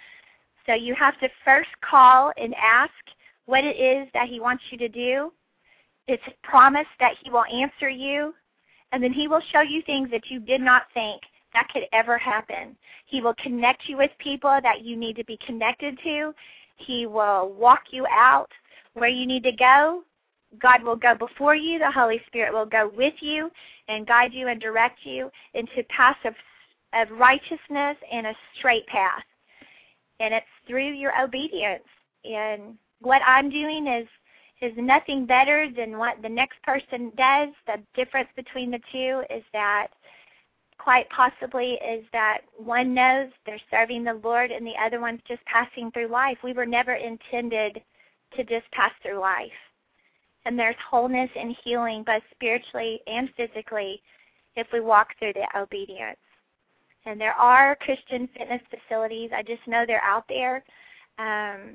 So you have to first call and ask what it is that He wants you to do. It's promised that He will answer you, and then He will show you things that you did not think that could ever happen. He will connect you with people that you need to be connected to. He will walk you out where you need to go. God will go before you. The Holy Spirit will go with you and guide you and direct you into paths of, of righteousness and a straight path. And it's through your obedience. And what I'm doing is is nothing better than what the next person does. The difference between the two is that quite possibly is that one knows they're serving the Lord and the other one's just passing through life. We were never intended to just pass through life. And there's wholeness and healing both spiritually and physically if we walk through the obedience. And there are Christian fitness facilities. I just know they're out there. Um,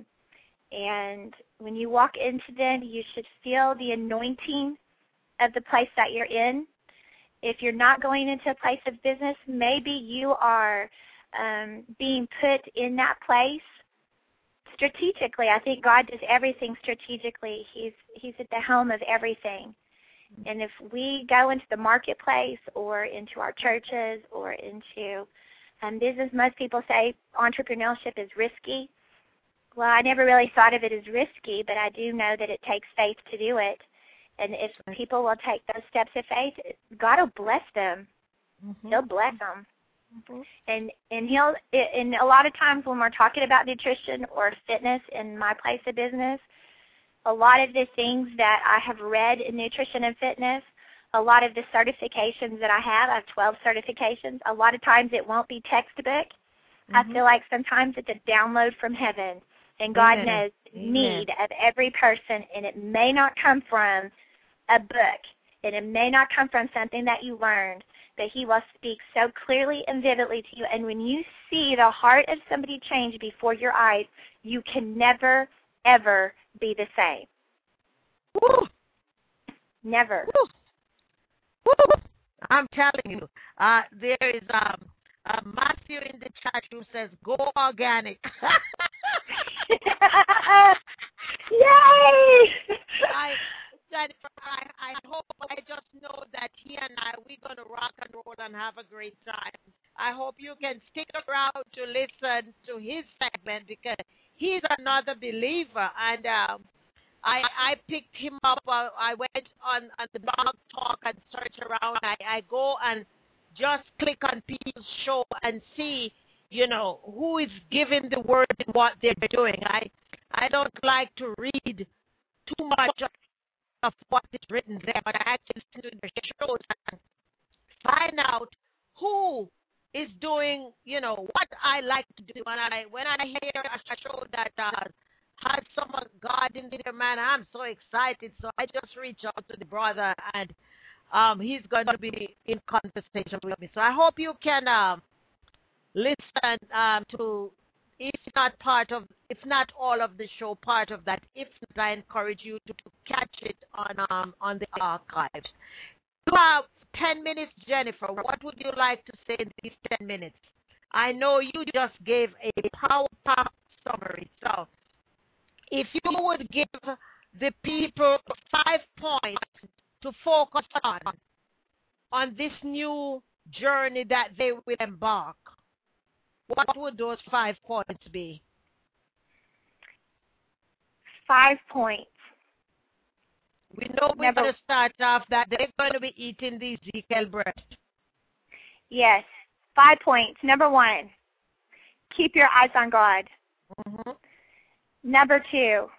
and when you walk into them, you should feel the anointing of the place that you're in. If you're not going into a place of business, maybe you are um, being put in that place strategically. I think God does everything strategically. He's He's at the helm of everything. And if we go into the marketplace or into our churches or into um, business, most people say entrepreneurship is risky. Well, I never really thought of it as risky, but I do know that it takes faith to do it. And if people will take those steps of faith, God will bless them. Mm-hmm. He'll bless them. Mm-hmm. And and he'll and a lot of times when we're talking about nutrition or fitness in my place of business, a lot of the things that I have read in nutrition and fitness, a lot of the certifications that I have, I have twelve certifications, a lot of times it won't be textbook. Mm-hmm. I feel like sometimes it's a download from heaven. And God Amen. knows the need of every person, and it may not come from a book, and it may not come from something that you learned, but He will speak so clearly and vividly to you. And when you see the heart of somebody change before your eyes, you can never, ever be the same. Woo. Never. Woo. Woo. I'm telling you, uh, there is um, uh, Matthew in the chat who says, go organic. Yay! I, Jennifer, I, I hope, I just know that he and I, we're going to rock and roll and have a great time. I hope you can stick around to listen to his segment because he's another believer. And um, I I picked him up. Uh, I went on, on the blog talk and search around. I, I go and just click on people's show and see, you know, who is giving the word and what they're doing. I I don't like to read too much of, of what is written there, but I actually listen to the shows and find out who is doing, you know, what I like to do. And I, when I hear a show that uh, has some God in there, man, I'm so excited. So I just reach out to the brother, and um, he's going to be in conversation with me. So I hope you can uh, listen um, to. It's not part of, it's not all of the show, part of that. If not, I encourage you to, to catch it on um, on the archives. You have ten minutes, Jennifer. What would you like to say in these ten minutes? I know you just gave a power summary. So if you would give the people five points to focus on, on this new journey that they will embark, what would those five points be? five points. We know we're Number- going to start off that they're going to be eating the Ezekiel breast. Yes, five points. Number one, keep your eyes on God. Mm-hmm. Number two,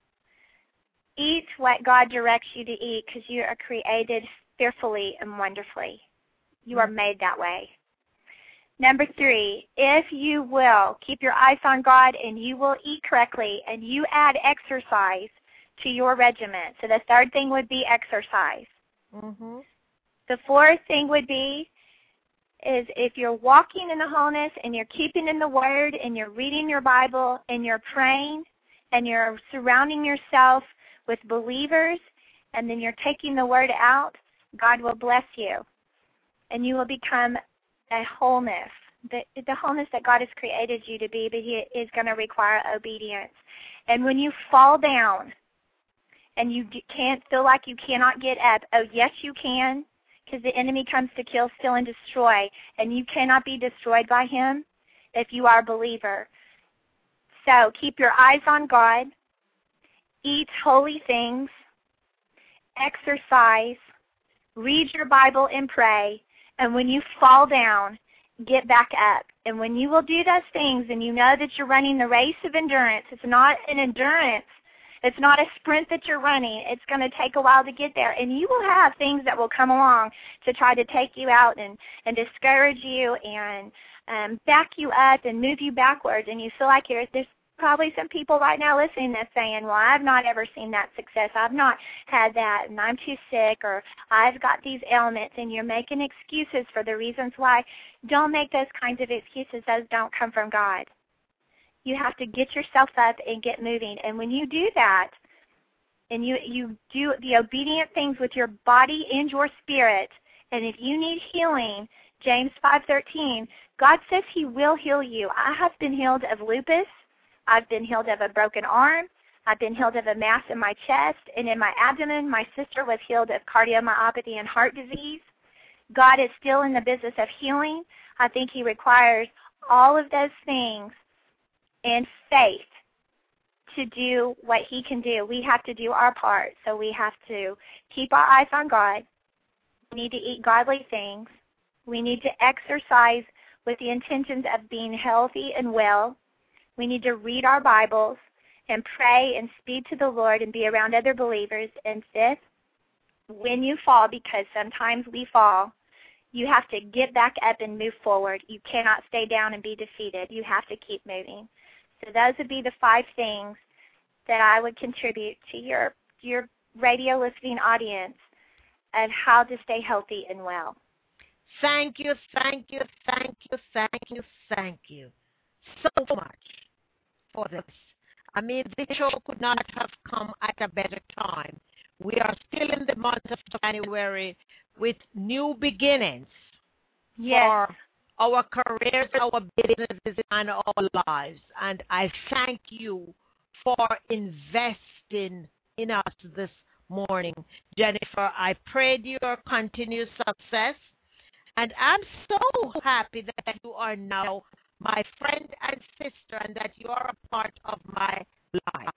eat what God directs you to eat because you are created fearfully and wonderfully. You are made that way. Number three, if you will keep your eyes on God and you will eat correctly and you add exercise to your regimen. So the third thing would be exercise. Mm-hmm. The fourth thing would be is if you're walking in the wholeness and you're keeping in the Word and you're reading your Bible and you're praying and you're surrounding yourself with believers and then you're taking the Word out, God will bless you and you will become a wholeness, the, the wholeness that God has created you to be, but He is going to require obedience. And when you fall down and you can't feel like you cannot get up, oh, yes, you can, because the enemy comes to kill, steal, and destroy, and you cannot be destroyed by him if you are a believer. So keep your eyes on God, eat holy things, exercise, read your Bible and pray, and when you fall down, get back up. And when you will do those things and you know that you're running the race of endurance, it's not an endurance, it's not a sprint that you're running. It's going to take a while to get there. And you will have things that will come along to try to take you out and, and discourage you and um, back you up and move you backwards. And you feel like you're, there's probably some people right now listening that's saying, well, I've not ever seen that success. I've not had that, and I'm too sick, or I've got these ailments, and you're making excuses for the reasons why. Don't make those kinds of excuses. Those don't come from God. You have to get yourself up and get moving. And when you do that, and you, you do the obedient things with your body and your spirit, and if you need healing, James five thirteen, God says He will heal you. I have been healed of lupus. I've been healed of a broken arm. I've been healed of a mass in my chest and in my abdomen. My sister was healed of cardiomyopathy and heart disease. God is still in the business of healing. I think He requires all of those things and faith to do what He can do. We have to do our part. So we have to keep our eyes on God. We need to eat godly things. We need to exercise with the intentions of being healthy and well. We need to read our Bibles and pray and speak to the Lord and be around other believers. And fifth, when you fall, because sometimes we fall, you have to get back up and move forward. You cannot stay down and be defeated. You have to keep moving. So those would be the five things that I would contribute to your your radio listening audience of how to stay healthy and well. Thank you, thank you, thank you, thank you, thank you so much for this. I mean, this show could not have come at a better time. We are still in the month of January with new beginnings Yes. for our careers, our businesses, and our lives. And I thank you for investing in us this morning. Jennifer, I prayed your continued success. And I'm so happy that you are now my friend and sister and that you are a part of my life.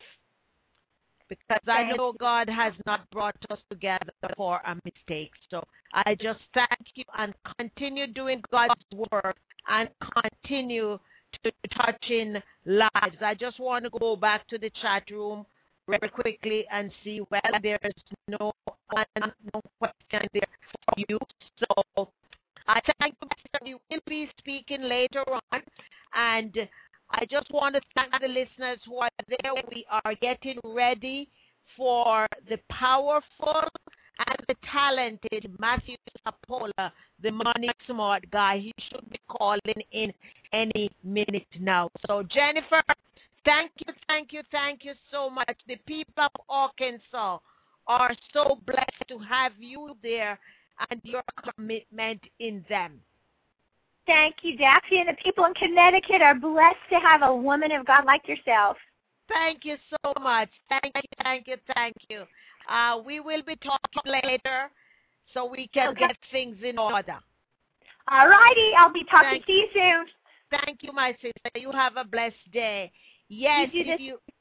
Because I know God has not brought us together for a mistake. So I just thank you and continue doing God's work and continue to touching lives. I just want to go back to the chat room very quickly and see whether there is no, no question there for you. So I thank you, Pastor. You will be speaking later on. And I just want to thank the listeners who are there. We are getting ready for the powerful and the talented Matthew Sapola, the money smart guy. He should be calling in any minute now. So, Jennifer, thank you, thank you, thank you so much. The people of Arkansas are so blessed to have you there and your commitment in them. Thank you, Daphne. And the people in Connecticut are blessed to have a woman of God like yourself. Thank you so much. Thank you, thank you, thank you. Uh, we will be talking later so we can Okay. get things in order. All righty. I'll be talking Thank to you soon. Thank you, my sister. You have a blessed day. Yes, You do if this- you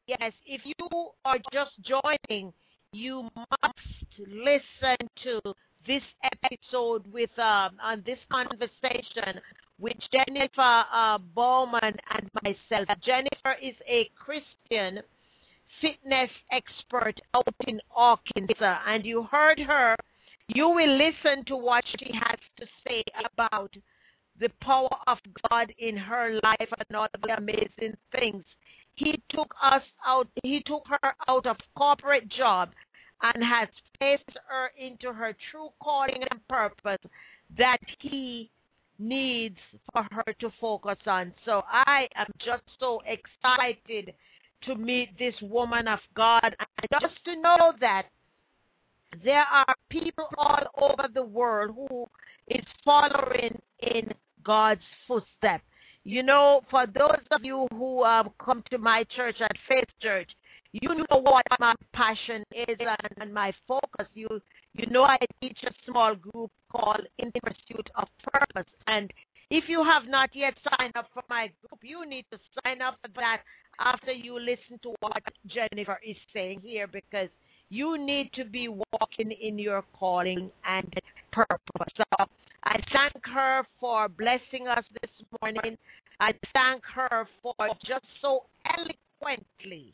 Yes, if you are just joining, you must listen to this episode with um, on this conversation with Jennifer uh, Bowman and myself. Jennifer is a Christian fitness expert out in Arkansas, and you heard her. You will listen to what she has to say about the power of God in her life and all the amazing things. He took us out, he took her out of corporate job and has placed her into her true calling and purpose that he needs for her to focus on. So I am just so excited to meet this woman of God, and just to know that there are people all over the world who is following in God's footsteps. You know, for those of you who um, come to my church at Faith Church, you know what my passion is and, and my focus. You you know I teach a small group called In Pursuit of Purpose. And if you have not yet signed up for my group, you need to sign up for that after you listen to what Jennifer is saying here, because you need to be walking in your calling and purpose. So I thank her for blessing us this morning. I thank her for just so eloquently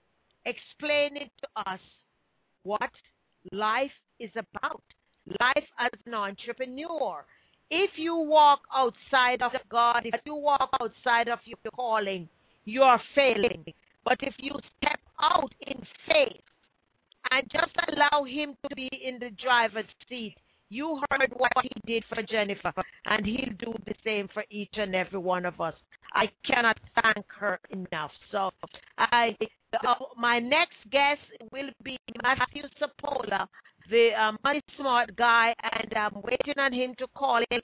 explaining to us what life is about. Life as an entrepreneur. If you walk outside of God, if you walk outside of your calling, you are failing. But if you step out in faith and just allow him to be in the driver's seat, you heard what he did for Jennifer, and he'll do the same for each and every one of us. I cannot thank her enough. So I, uh, my next guest will be Matthew Sapola, the uh, money smart guy, and I'm waiting on him to call in.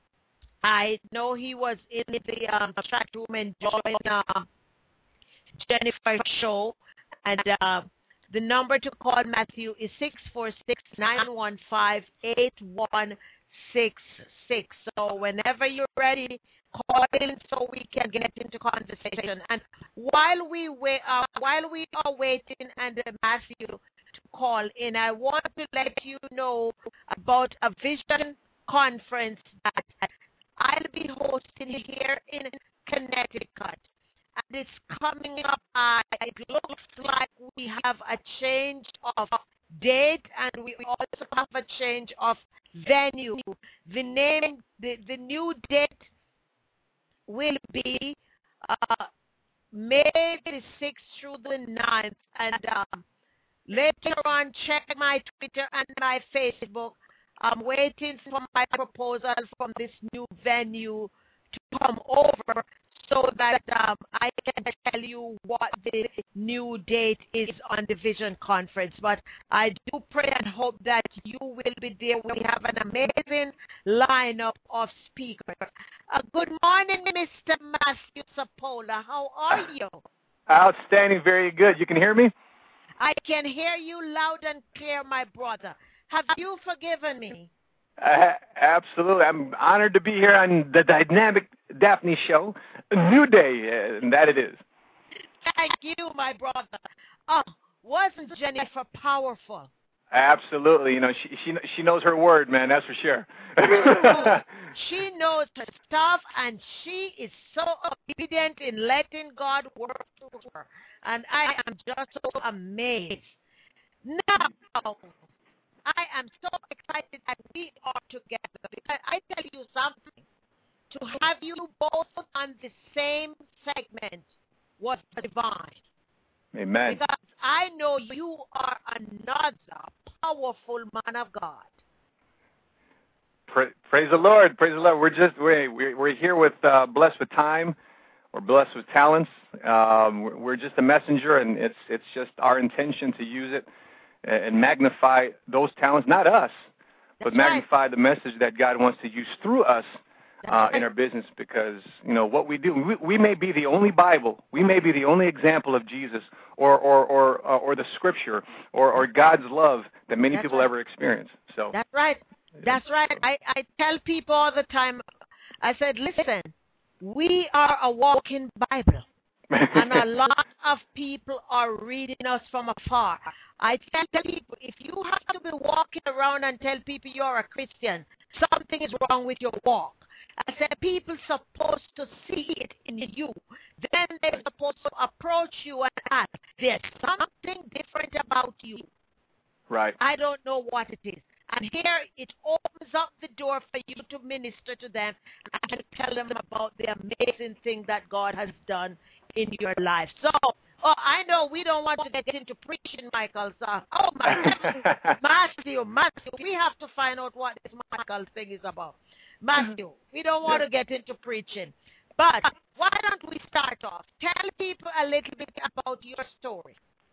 I know he was in the um, chat room enjoying uh, Jennifer's show, and uh, the number to call Matthew is six four six, nine one five, eight one six six. So whenever you're ready, call in so we can get into conversation. And while we wait, uh, while we are waiting and uh, Matthew to call in, I want to let you know about a vision conference that I'll be hosting here in Connecticut. And it's coming up. Uh, it looks like we have a change of date, and we also have a change of venue. The name, the, the new date will be uh, May the sixth through the ninth. And um, later on, check my Twitter and my Facebook. I'm waiting for my proposal from this new venue to come over, so that um, I can tell you what the new date is on the Vision Conference. But I do pray and hope that you will be there. We have an amazing lineup of speakers. Uh, good morning, Mister Matthew Sapola. How are you? Outstanding. Very good. You can hear me? I can hear you loud and clear, my brother. Have you forgiven me? Uh, absolutely. I'm honored to be here on the Dynamic Daphne Show. A new day, uh, and that it is. Thank you, my brother. Oh, wasn't Jennifer powerful? Absolutely. You know, she she she knows her word, man. That's for sure. She knows her stuff, and she is so obedient in letting God work through her. And I am just so amazed. Now, I am so excited that we are together, because I tell you something, to have you both on the same segment was divine. Amen. Because I know you are another powerful man of God. Pra- praise the Lord. Praise the Lord. We're just we're we're here with uh, blessed with time. We're blessed with talents. Um, we're, we're just a messenger, and it's it's just our intention to use it and magnify those talents, not us, but That's magnify right. the message that God wants to use through us uh, right. in our business. Because, you know, what we do, we, we may be the only Bible, we may be the only example of Jesus or or or, uh, or the Scripture or, or God's love that many That's people right. ever experience. So That's right. That's right. I, I tell people all the time, I said, listen, we are a walking Bible. And a lot of people are reading us from afar. I tell people, if you have to be walking around and tell people you're a Christian, something is wrong with your walk. I said people supposed to see it in you. Then they're supposed to approach you and ask, there's something different about you. Right. I don't know what it is. And here it opens up the door for you to minister to them and tell them about the amazing thing that God has done in your life. So, oh, I know we don't want to get into preaching, Michael. So, oh, my God. Matthew, Matthew, we have to find out what this Michael thing is about. Matthew, we don't want yeah. to get into preaching. But why don't we start off? Tell people a little bit about your story.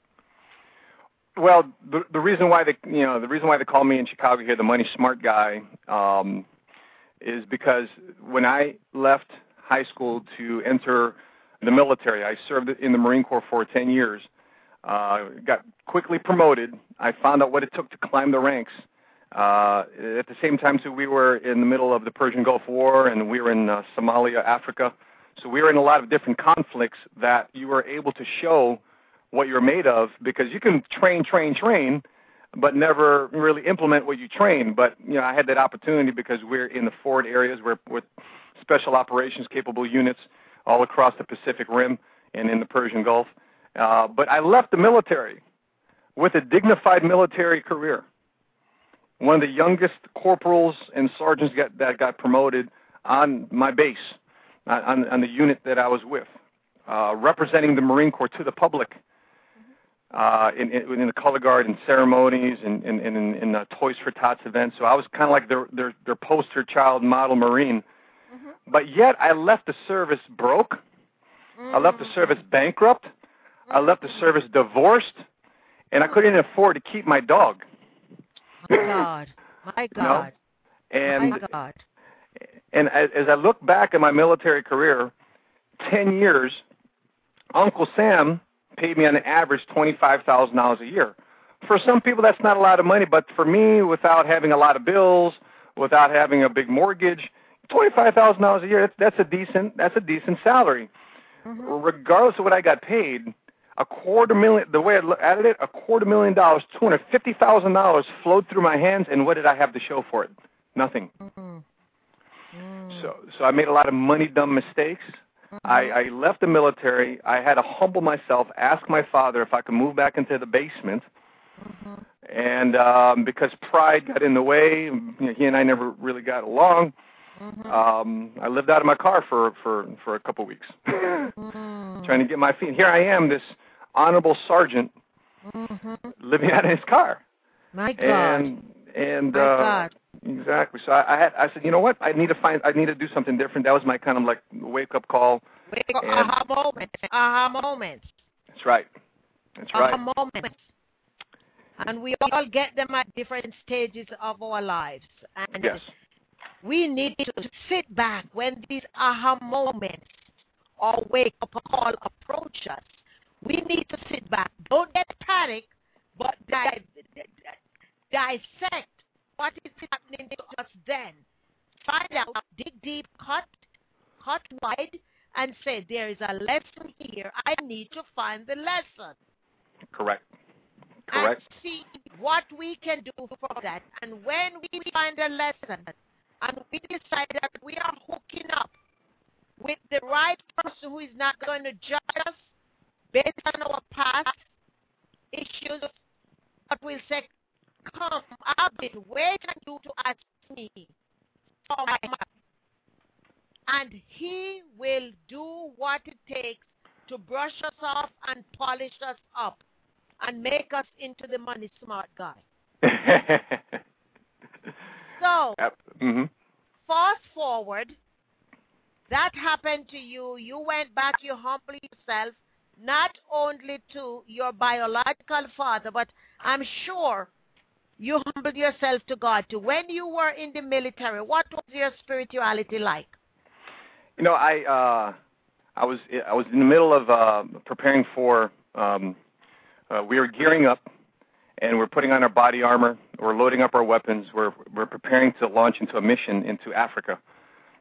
Well, the the reason why they you know the reason why they call me in Chicago here the money smart guy um, is because when I left high school to enter the military, I served in the Marine Corps for ten years. Uh, got quickly promoted. I found out what it took to climb the ranks. Uh, at the same time, so we were in the middle of the Persian Gulf War, and we were in uh, Somalia, Africa. So we were in a lot of different conflicts that you were able to show what you're made of, because you can train, train, train, but never really implement what you train. But, you know, I had that opportunity because we're in the forward areas, we're with special operations capable units all across the Pacific Rim and in the Persian Gulf. Uh, but I left the military with a dignified military career. One of the youngest corporals and sergeants got, that got promoted on my base, on, on the unit that I was with, uh, representing the Marine Corps to the public. Uh, in, in, in the color guard and ceremonies and in, in, in, in uh, Toys for Tots events. So I was kind of like their, their, their poster child model Marine. Mm-hmm. But yet I left the service broke. Mm-hmm. I left the service bankrupt. Mm-hmm. I left the service divorced. And I couldn't afford to keep my dog. My God. My God. No? And, my God. And as, as I look back at my military career, ten years, Uncle Sam paid me on an average twenty-five thousand dollars a year. For some people, that's not a lot of money, but for me, without having a lot of bills, without having a big mortgage, twenty-five thousand dollars a year, that's, that's a decent that's a decent salary. Mm-hmm. Regardless of what I got paid, a quarter million, the way I look at it, a quarter million dollars, two hundred fifty thousand dollars flowed through my hands, and what did I have to show for it? Nothing. Mm-hmm. Mm. So, so I made a lot of money-dumb mistakes. I, I left the military. I had to humble myself, ask my father if I could move back into the basement. Mm-hmm. And um, because pride got in the way, you know, he and I never really got along. Mm-hmm. Um, I lived out of my car for, for, for a couple of weeks, mm-hmm. trying to get my feet. Here I am, this honorable sergeant, mm-hmm. living out of his car. My God. And, and my uh, God. Exactly. So I, I had. I said, you know what? I need to find. I need to do something different. That was my kind of like wake up call. Wake up, aha moment. Aha moment. That's right. That's right. Aha moments. And we all get them at different stages of our lives. And yes. We need to sit back when these aha moments or wake up call approach us. We need to sit back. Don't get panicked, but di- dissect. What is happening to us then? Find out, dig deep, cut, cut wide, and say, there is a lesson here. I need to find the lesson. Correct. Correct. And see what we can do for that. And when we find a lesson, and we decide that we are hooking up with the right person who is not going to judge us based on our past issues, but will say, come, I've been waiting on you to ask me for my money. And he will do what it takes to brush us off and polish us up and make us into the money smart guy. So, mm-hmm. fast forward, that happened to you. You went back, you humbled yourself, not only to your biological father, but I'm sure you humbled yourself to God too. When you were in the military, what was your spirituality like? You know, I uh, I was I was in the middle of uh, preparing for. Um, uh, we were gearing up, and we're putting on our body armor. We're loading up our weapons. We're we're preparing to launch into a mission into Africa,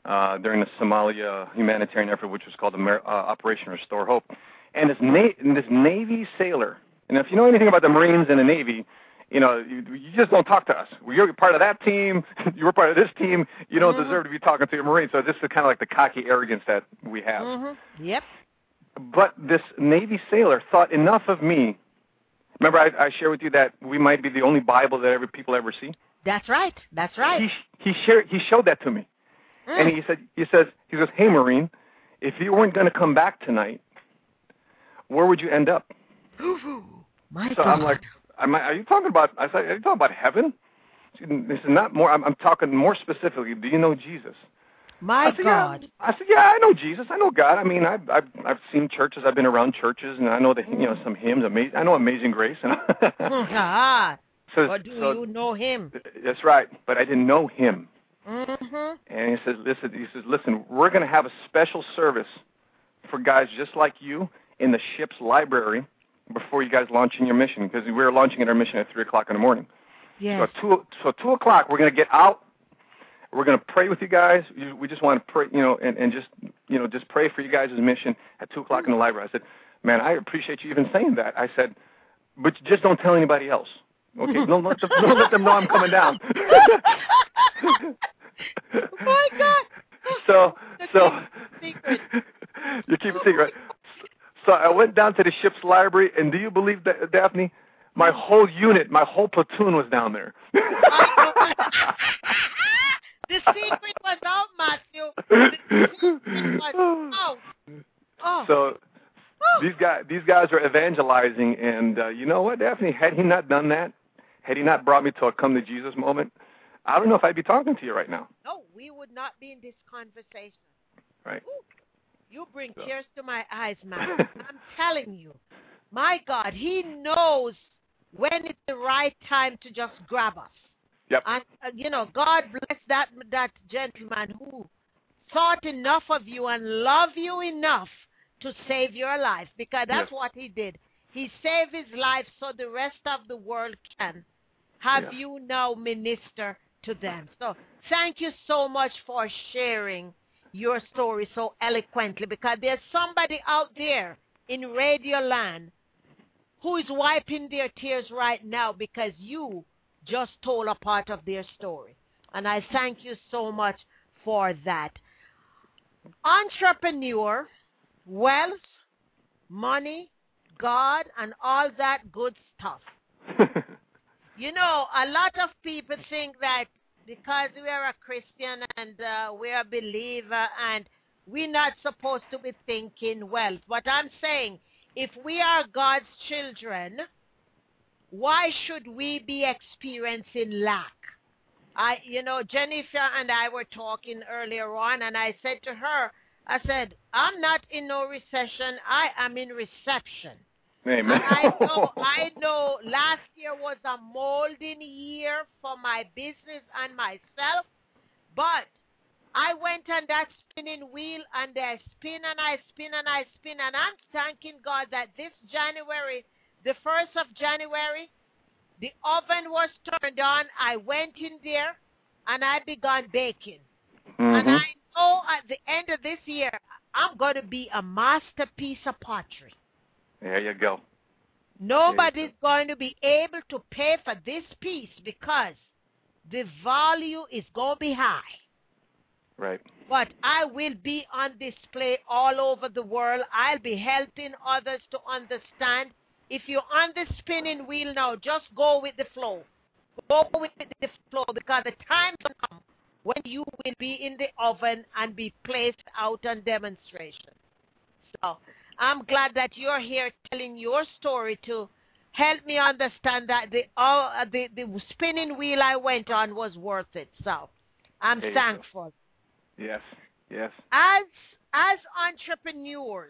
uh, during the Somalia humanitarian effort, which was called the Mer- uh, Operation Restore Hope. And this, Na- and this Navy sailor, and if you know anything about the Marines and the Navy, you know, you, you just don't talk to us. You're part of that team. You were part of this team. You don't mm-hmm. deserve to be talking to a Marine. So this is kind of like the cocky arrogance that we have. Mm-hmm. Yep. But this Navy sailor thought enough of me. Remember, I, I shared with you that we might be the only Bible that ever people ever see. That's right. That's right. He he shared. He showed that to me, mm. and he said, he says, he goes, "Hey, Marine, if you weren't going to come back tonight, where would you end up?" My so God. I'm like, am I, "Are you talking about?" I said, "Are you talking about heaven?" This is not more. I'm, I'm talking more specifically. Do you know Jesus? My I said, God. Yeah. I said, "Yeah, I know Jesus. I know God. I mean, I've I've I've seen churches. I've been around churches, and I know the you know some hymns. Amazing. I know Amazing Grace." And ah. So, but do so, you know Him? That's right. But I didn't know Him. Mm-hmm. And he says, "Listen, he says, listen, we're going to have a special service for guys just like you in the ship's library before you guys launch in your mission, because we were launching in our mission at three o'clock in the morning. Yes. So two, so two o'clock, we're going to get out. We're going to pray with you guys. We just want to pray, you know, and, and just, you know, just pray for you guys' mission at two o'clock in the library." I said, "Man, I appreciate you even saying that." I said, "But just don't tell anybody else. Okay, don't let them, don't let them know I'm coming down." Oh my God! So, so secret. You keep it secret. So I went down to the ship's library, and do you believe that, Daphne? My whole unit, my whole platoon was down there. The secret was out, Matthew. The secret was out. Oh. So these guys, these guys are evangelizing, and uh, you know what, Daphne? Had he not done that, had he not brought me to a come to Jesus moment, I don't know if I'd be talking to you right now. No, we would not be in this conversation. Right. Ooh, you bring so. tears to my eyes, man. I'm telling you. My God, He knows when it's the right time to just grab us. Yep. And, uh, you know, God bless that that gentleman who thought enough of you and loved you enough to save your life, because that's yes. what He did. He saved His life so the rest of the world can have yeah. you now minister to them. So thank you so much for sharing your story so eloquently, because there's somebody out there in Radio Land who is wiping their tears right now because you just told a part of their story. And I thank you so much for that. Entrepreneur, wealth, money, God, and all that good stuff. You know, a lot of people think that because we are a Christian and uh, we're a believer and we're not supposed to be thinking wealth. But I'm saying, if we are God's children, why should we be experiencing lack? I, you know, Jennifer and I were talking earlier on, and I said to her, I said, I'm not in no recession. I am in reception. Amen. I know, I know last year was a molding year for my business and myself, but I went on that spinning wheel, and I spin and I spin and I spin, and I'm thanking God that this January, the first of January, the oven was turned on. I went in there, and I began baking. Mm-hmm. And I know at the end of this year, I'm going to be a masterpiece of pottery. There you go. Nobody's going to be able to pay for this piece because the value is going to be high. Right. But I will be on display all over the world. I'll be helping others to understand. If you're on the spinning wheel now, just go with the flow. Go with the flow, because the time will come when you will be in the oven and be placed out on demonstration. So I'm glad that you're here telling your story to help me understand that the uh, the, the spinning wheel I went on was worth it. So I'm there thankful. Yes, yes. As as entrepreneurs,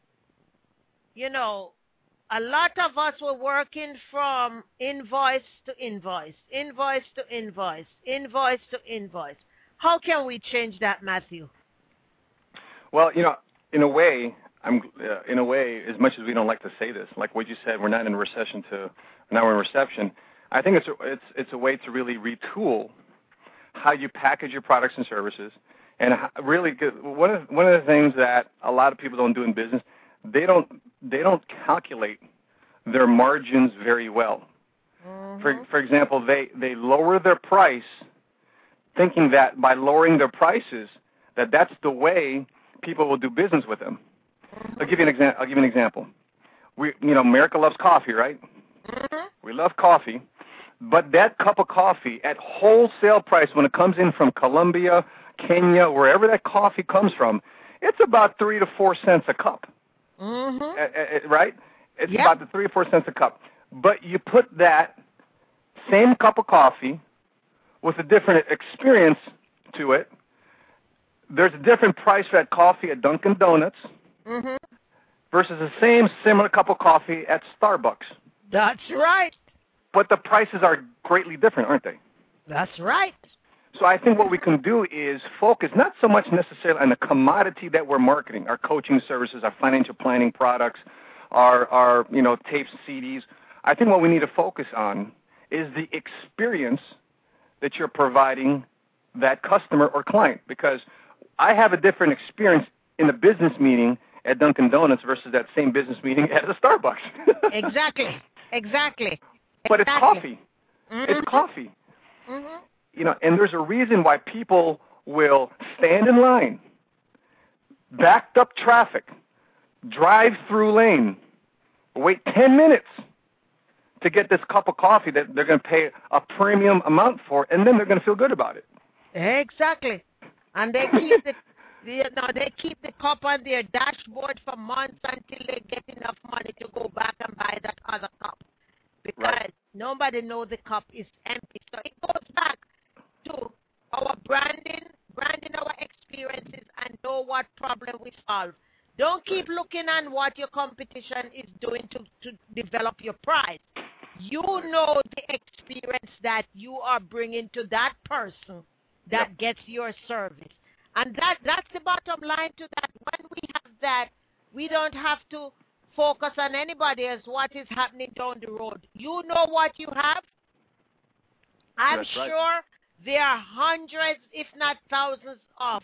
you know, a lot of us were working from invoice to invoice, invoice to invoice, invoice to invoice. How can we change that, Matthew? Well, you know, in a way, I'm uh, in a way, as much as we don't like to say this, like what you said, we're not in a recession to now we're in reception. I think it's a, it's it's a way to really retool how you package your products and services, And really, one of one of the things that a lot of people don't do in business, they don't they don't calculate their margins very well. Mm-hmm. For for example, they, they lower their price, thinking that by lowering their prices, that that's the way people will do business with them. Mm-hmm. I'll give you an example. I'll give you an example. We, you know, America loves coffee, right? Mm-hmm. We love coffee, but that cup of coffee at wholesale price, when it comes in from Colombia, Kenya, wherever that coffee comes from, it's about three to four cents a cup. Mm-hmm. Uh, uh, right? It's yep. about the three or four cents a cup. But you put that same cup of coffee with a different experience to it. There's a different price for that coffee at Dunkin' Donuts mm-hmm. versus the same similar cup of coffee at Starbucks. That's right. But the prices are greatly different, aren't they? That's right. So I think what we can do is focus not so much necessarily on the commodity that we're marketing, our coaching services, our financial planning products, our, our you know, tapes, C Ds. I think what we need to focus on is the experience that you're providing that customer or client, because I have a different experience in the business meeting at Dunkin' Donuts versus that same business meeting at a Starbucks. Exactly. Exactly. But exactly. it's coffee. Mm-hmm. It's coffee. Mm-hmm. You know, and there's a reason why people will stand in line, backed up traffic, drive through lane, wait ten minutes to get this cup of coffee that they're going to pay a premium amount for, and then they're going to feel good about it. Exactly. And they keep the, the you know, they keep the cup on their dashboard for months until they get enough money to go back and buy that other cup. Because right. nobody knows the cup is empty. So it goes back to our branding, branding our experiences, and know what problem we solve. Don't keep looking at what your competition is doing to, to develop your price. You know the experience that you are bringing to that person that yep. gets your service. And that that's the bottom line to that. When we have that, we don't have to focus on anybody else, what is happening down the road. You know what you have. I'm that's sure right. there are hundreds, if not thousands, of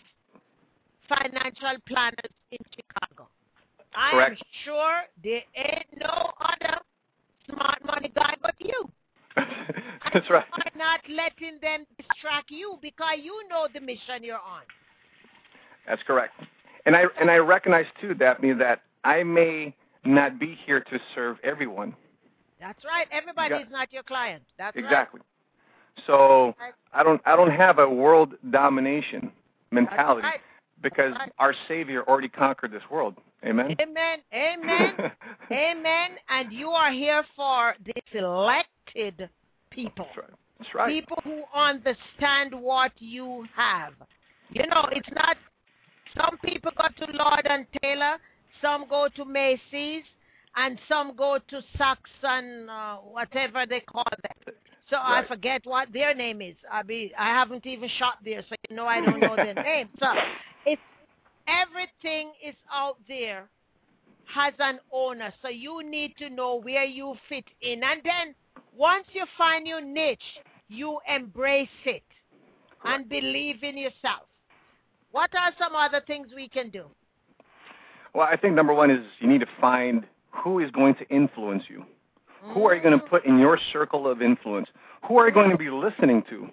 financial planners in Chicago. Correct. I'm sure there ain't no other smart money guy but you. That's right. Why not letting them distract you, because you know the mission you're on. That's correct. And I and I recognize too, Daphne, that I may not be here to serve everyone. That's right. Everybody is not your client. That's exactly. right. So I don't I don't have a world domination mentality. That's right. Because right. our Savior already conquered this world. Amen? Amen. Amen. Amen. And you are here for the selected people. That's right. That's right. People who understand what you have. You know, it's not, some people go to Lord and Taylor, some go to Macy's, and some go to Saks and uh, whatever they call them. So right. I forget what their name is. I mean, I haven't even shopped there, so you know I don't know their name. So if everything is out there has an owner, so you need to know where you fit in. And then once you find your niche, you embrace it Correct. And believe in yourself. What are some other things we can do? Well, I think number one is you need to find who is going to influence you. Who are you going to put in your circle of influence? Who are you going to be listening to?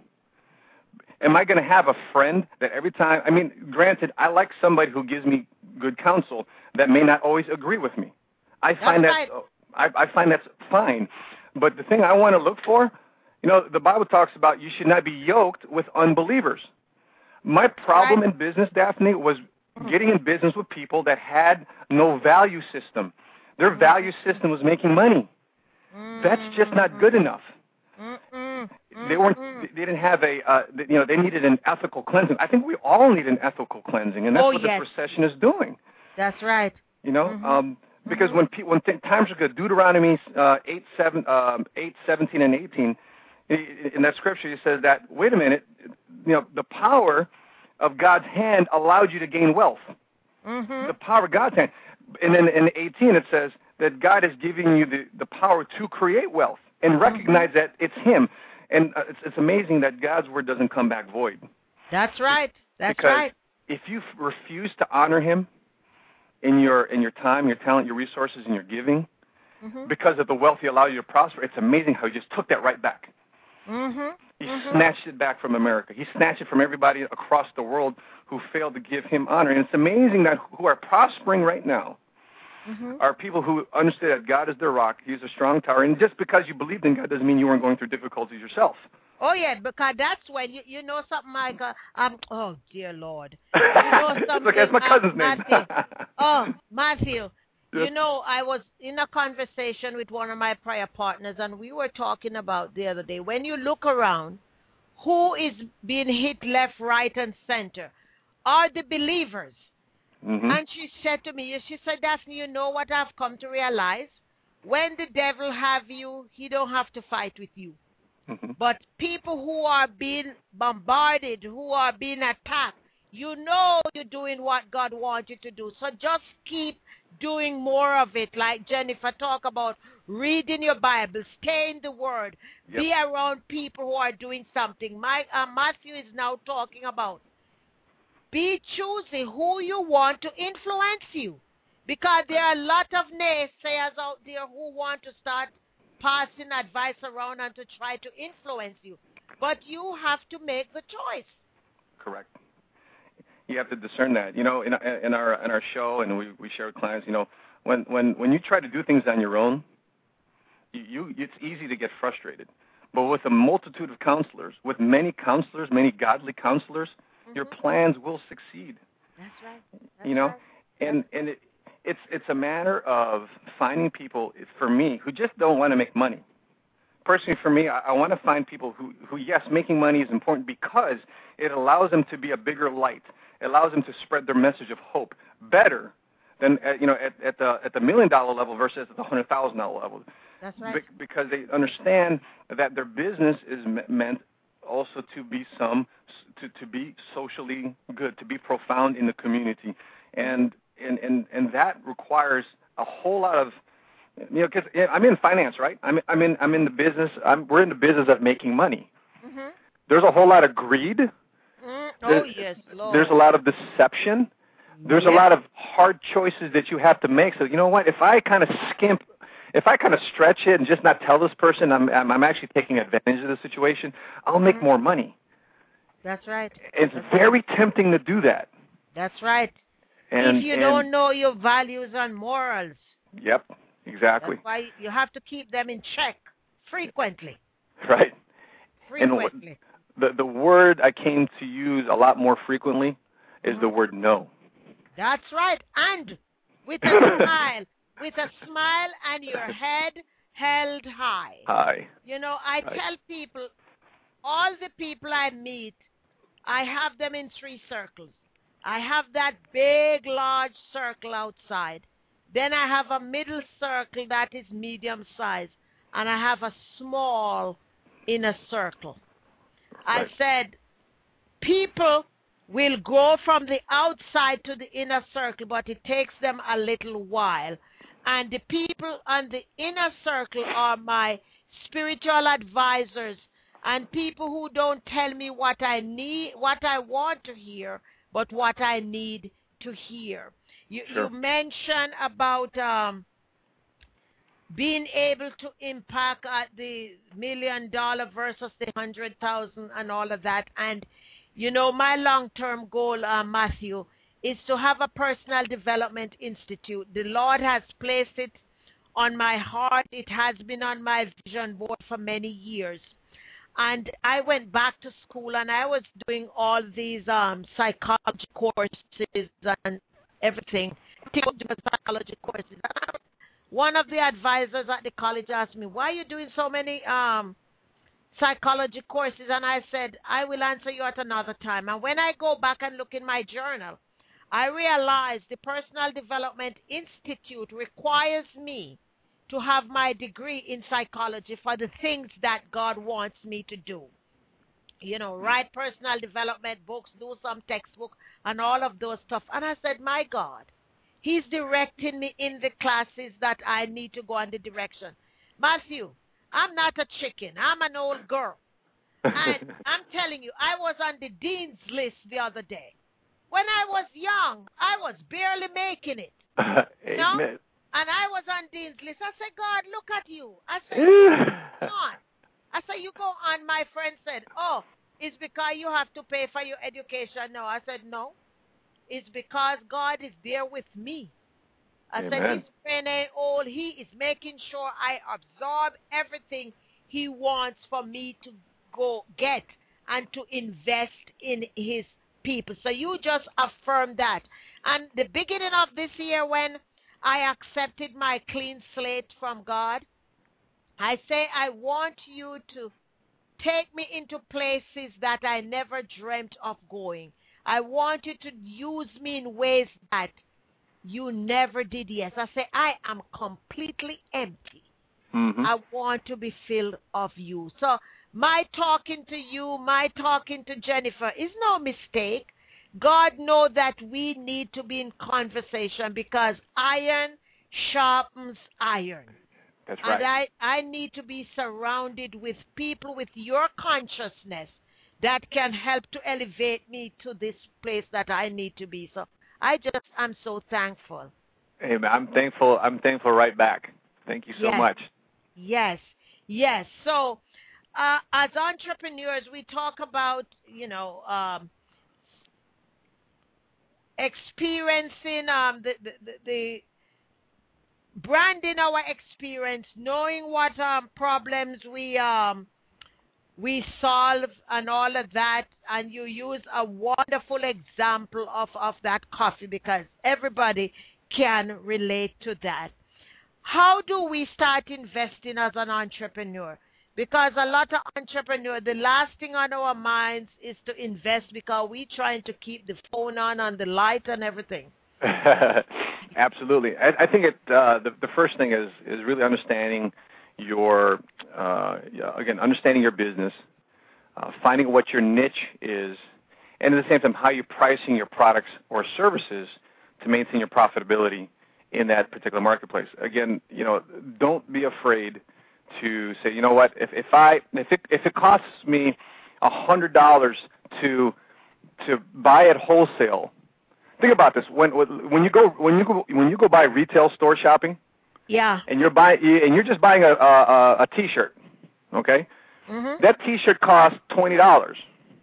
Am I going to have a friend that every time, I mean, granted, I like somebody who gives me good counsel that may not always agree with me. I find that's that right. I, I find that's fine. But the thing I want to look for, you know, the Bible talks about you should not be yoked with unbelievers. My problem right. in business, Daphne, was getting in business with people that had no value system. Their value system was making money. That's just not good enough. Mm-mm. They weren't. They didn't have a. Uh, you know, they needed an ethical cleansing. I think we all need an ethical cleansing, and that's oh, what yes. the procession is doing. That's right. You know, mm-hmm. um, because mm-hmm. when pe- when th- times are good, Deuteronomy uh, eight seven um, eight seventeen and eighteen, in that scripture, it says that wait a minute, you know, the power of God's hand allowed you to gain wealth. Mm-hmm. The power of God's hand, and then in eighteen it says that God is giving you the, the power to create wealth and recognize mm-hmm. that it's Him. And uh, it's, it's amazing that God's word doesn't come back void. That's right. That's because right. if you f- refuse to honor him in your in your time, your talent, your resources, and your giving, mm-hmm. because of the wealth he allowed you to prosper, it's amazing how he just took that right back. Mm-hmm. He mm-hmm. snatched it back from America. He snatched it from everybody across the world who failed to give him honor. And it's amazing that who are prospering right now mm-hmm. are people who understand that God is their rock. He's a strong tower. And just because you believed in God doesn't mean you weren't going through difficulties yourself. Oh, yeah, because that's when, you, you know something like, uh, um, oh, dear Lord. You know something, Look, that's my cousin's uh, name. Matthew. oh, Matthew. Yep. You know, I was in a conversation with one of my prayer partners, and we were talking about the other day, when you look around, who is being hit left, right, and center are the believers. Mm-hmm. And she said to me, she said, Daphne, you know what I've come to realize? When the devil have you, he don't have to fight with you. Mm-hmm. But people who are being bombarded, who are being attacked, you know you're doing what God wants you to do. So just keep doing more of it. Like Jennifer talk about reading your Bible, stay in the Word, yep. be around people who are doing something. My, uh, Matthew is now talking about be choosy who you want to influence you. Because there are a lot of naysayers out there who want to start passing advice around and to try to influence you. But you have to make the choice. Correct. You have to discern that. You know, in, in our in our show, and we, we share with clients, you know, when, when, when you try to do things on your own, you, you it's easy to get frustrated. But with a multitude of counselors, with many counselors, many godly counselors, mm-hmm. your plans will succeed. That's right. That's you know, right. and and it, it's it's a matter of finding people, for me, who just don't want to make money. Personally, for me, I, I want to find people who, who, yes, making money is important because it allows them to be a bigger light. It allows them to spread their message of hope better than at, you know at, at the at the million dollar level versus at the hundred thousand dollar level. That's right. Be- because they understand that their business is me- meant also to be some to, to be socially good, to be profound in the community, and and, and and that requires a whole lot of, you know, because I'm in finance, right? I'm I'm in I'm in the business. I'm, we're in the business of making money. Mm-hmm. There's a whole lot of greed. Mm, oh there's, yes, Lord. There's a lot of deception. There's yes. a lot of hard choices that you have to make. So you know what? If I kind of skimp, if I kind of stretch it and just not tell this person I'm I'm, I'm actually taking advantage of the situation, I'll make mm-hmm. more money. That's right. It's That's very right. tempting to do that. That's right. And, if you and, don't know your values and morals. Yep, exactly. That's why you have to keep them in check frequently. Right. Frequently. And the the word I came to use a lot more frequently is mm-hmm. the word no. That's right. And with a smile, with a smile and your head held high. High. You know, I right. tell people, all the people I meet, I have them in three circles. I have that big, large circle outside. Then I have a middle circle that is medium size. And I have a small inner circle. Right. I said, people will go from the outside to the inner circle, but it takes them a little while. And the people on the inner circle are my spiritual advisors and people who don't tell me what I need, what I want to hear, but what I need to hear. You, sure. you mentioned about um, being able to impact at the million dollar versus the hundred thousand and all of that. And, you know, my long-term goal, uh, Matthew, is to have a personal development institute. The Lord has placed it on my heart. It has been on my vision board for many years. And I went back to school, and I was doing all these um, psychology courses and everything, psychology courses. One of the advisors at the college asked me, why are you doing so many um, psychology courses? And I said, I will answer you at another time. And when I go back and look in my journal, I realized the Personal Development Institute requires me to have my degree in psychology for the things that God wants me to do. You know, write personal development books, do some textbook, and all of those stuff. And I said, my God, He's directing me in the classes that I need to go in the direction. Matthew, I'm not a chicken. I'm an old girl. And I'm telling you, I was on the dean's list the other day. when I was young, I was barely making it. Amen. You know? And I was on Dean's list. I said, God, look at you. I said, come on. I said, you go on. My friend said, oh, it's because you have to pay for your education. No, I said, no. It's because God is there with me. I Amen. said, his friend ain't old. He is making sure I absorb everything he wants for me to go get and to invest in his people. So you just affirm that. And the beginning of this year, when I accepted my clean slate from God, I say, I want you to take me into places that I never dreamt of going. I want you to use me in ways that you never did. Yes, I say, I am completely empty. Mm-hmm. I want to be filled of you. So my talking to you, my talking to Jennifer is no mistake. God knows that we need to be in conversation because iron sharpens iron. That's right. And I, I need to be surrounded with people with your consciousness that can help to elevate me to this place that I need to be. So I just am so thankful. Amen. I'm thankful. I'm thankful right back. Thank you so yes. much. Yes, yes. So uh, as entrepreneurs, we talk about, you know, um, experiencing um, the, the, the, the branding our experience, knowing what um, problems we um, we solve and all of that, and you use a wonderful example of, of that coffee because everybody can relate to that. How do we start investing as an entrepreneur? Because a lot of entrepreneurs, the last thing on our minds is to invest because we're trying to keep the phone on and the light and everything. Absolutely. I, I think it, uh, the, the first thing is, is really understanding your, uh, again, understanding your business, uh, finding what your niche is, and at the same time, how you're pricing your products or services to maintain your profitability in that particular marketplace. Again, you know, don't be afraid to say, you know what, if, if I if it if it costs me a hundred dollars to to buy at wholesale. Think about this: when when you go when you go when you go buy retail store shopping, yeah, and you're buying and you're just buying a a, a T-shirt, okay? Mm-hmm. That T-shirt costs twenty dollars,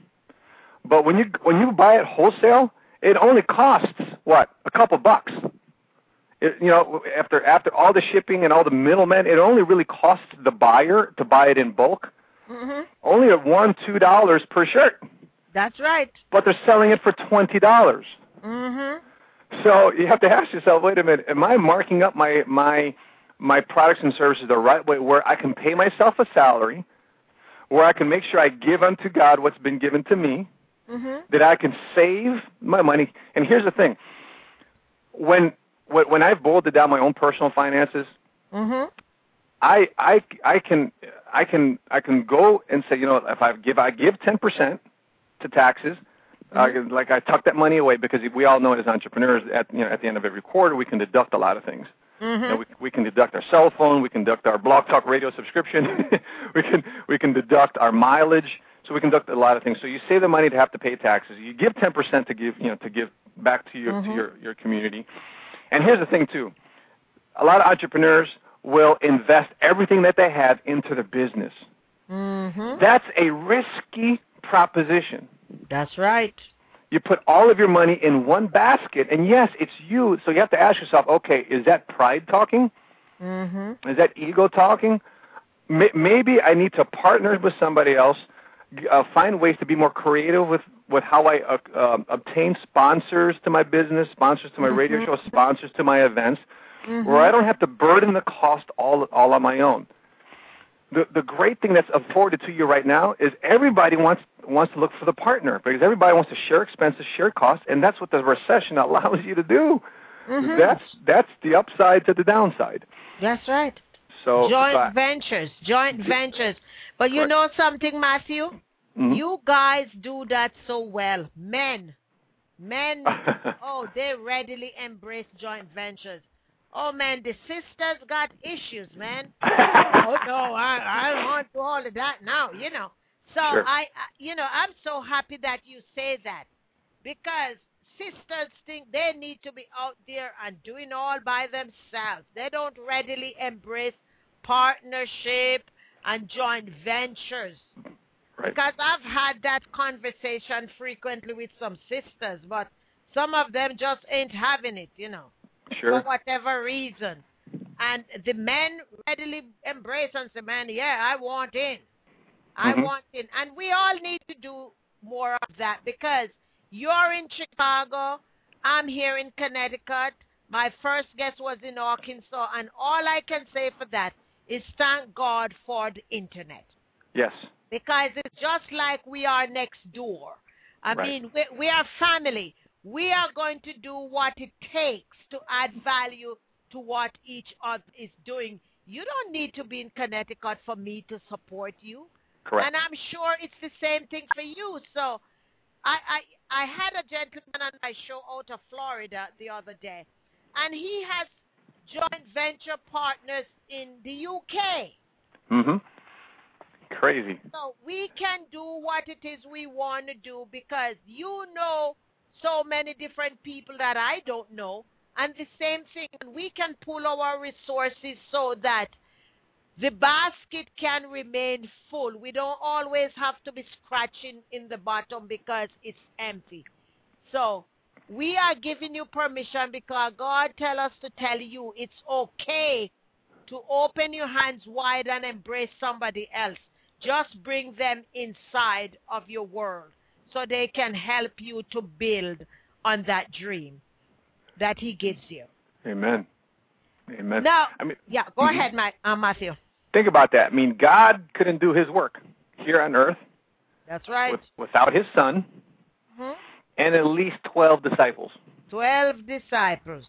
but when you when you buy it wholesale, it only costs what, a couple bucks. It, you know, after after all the shipping and all the middlemen, it only really costs the buyer to buy it in bulk. Mm-hmm. Only at one two dollars per shirt. That's right. But they're selling it for twenty dollars. Mm-hmm. So you have to ask yourself, wait a minute, am I marking up my my my products and services the right way, where I can pay myself a salary, where I can make sure I give unto God what's been given to me, mm-hmm. that I can save my money? And here's the thing: when when I've boiled it down my own personal finances, mm-hmm. I I I can I can I can go and say, you know, if I give I give ten percent to taxes. Mm-hmm. Uh, like I tuck that money away because we all know as entrepreneurs, at you know, at the end of every quarter, we can deduct a lot of things. Mm-hmm. You know, we, we can deduct our cell phone, we can deduct our Blog Talk Radio subscription, we can we can deduct our mileage, so we can deduct a lot of things. So you save the money to have to pay taxes. You give ten percent to give you know to give back to your mm-hmm. to your, your community. And here's the thing too: a lot of entrepreneurs will invest everything that they have into the business. Mm-hmm. That's a risky proposition. That's right. You put all of your money in one basket, and yes, it's you. So you have to ask yourself, okay, is that pride talking? Mm-hmm. Is that ego talking? Maybe I need to partner with somebody else, uh, find ways to be more creative with, with how I uh, uh, obtain sponsors to my business, sponsors to my mm-hmm. radio show, sponsors to my events, mm-hmm. where I don't have to burden the cost all all on my own. The the great thing that's afforded to you right now is everybody wants wants to look for the partner, because everybody wants to share expenses, share costs, and that's what the recession allows you to do. Mm-hmm. That's that's the upside to the downside. That's right. So joint uh, ventures, joint ventures. But you correct. know something, Matthew? Mm-hmm. You guys do that so well. Men, men, oh, they readily embrace joint ventures. Oh, man, the sisters got issues, man. oh, no, I, I don't want to do all of that now, you know. So, sure. I, I, you know, I'm so happy that you say that, because sisters think they need to be out there and doing all by themselves. They don't readily embrace partnership and joint ventures. Right. Because I've had that conversation frequently with some sisters, but some of them just ain't having it, you know, Sure. for whatever reason. And the men readily embrace and say, man, yeah, I want in. I Mhm. want in. And we all need to do more of that because you're in Chicago, I'm here in Connecticut. My first guest was in Arkansas, and all I can say for that is thank God for the internet. Yes. Because it's just like we are next door. I Right. mean, we, we are family. We are going to do what it takes to add value to what each other is doing. You don't need to be in Connecticut for me to support you. Correct. And I'm sure it's the same thing for you. So I, I, I had a gentleman on my show out of Florida the other day, and he has joint venture partners in the U K. Mm-hmm. Crazy. So we can do what it is we want to do because you know so many different people that I don't know. And the same thing, we can pull our resources so that the basket can remain full. We don't always have to be scratching in the bottom because it's empty. So we are giving you permission because God tell us to tell you it's okay to open your hands wide and embrace somebody else. Just bring them inside of your world so they can help you to build on that dream that he gives you. Amen. Amen. Now, I mean, yeah, go mhm. ahead, Mike, uh, Matthew. Think about that. I mean, God couldn't do his work here on earth That's right. with, without his son hmm and at least twelve disciples. Twelve disciples.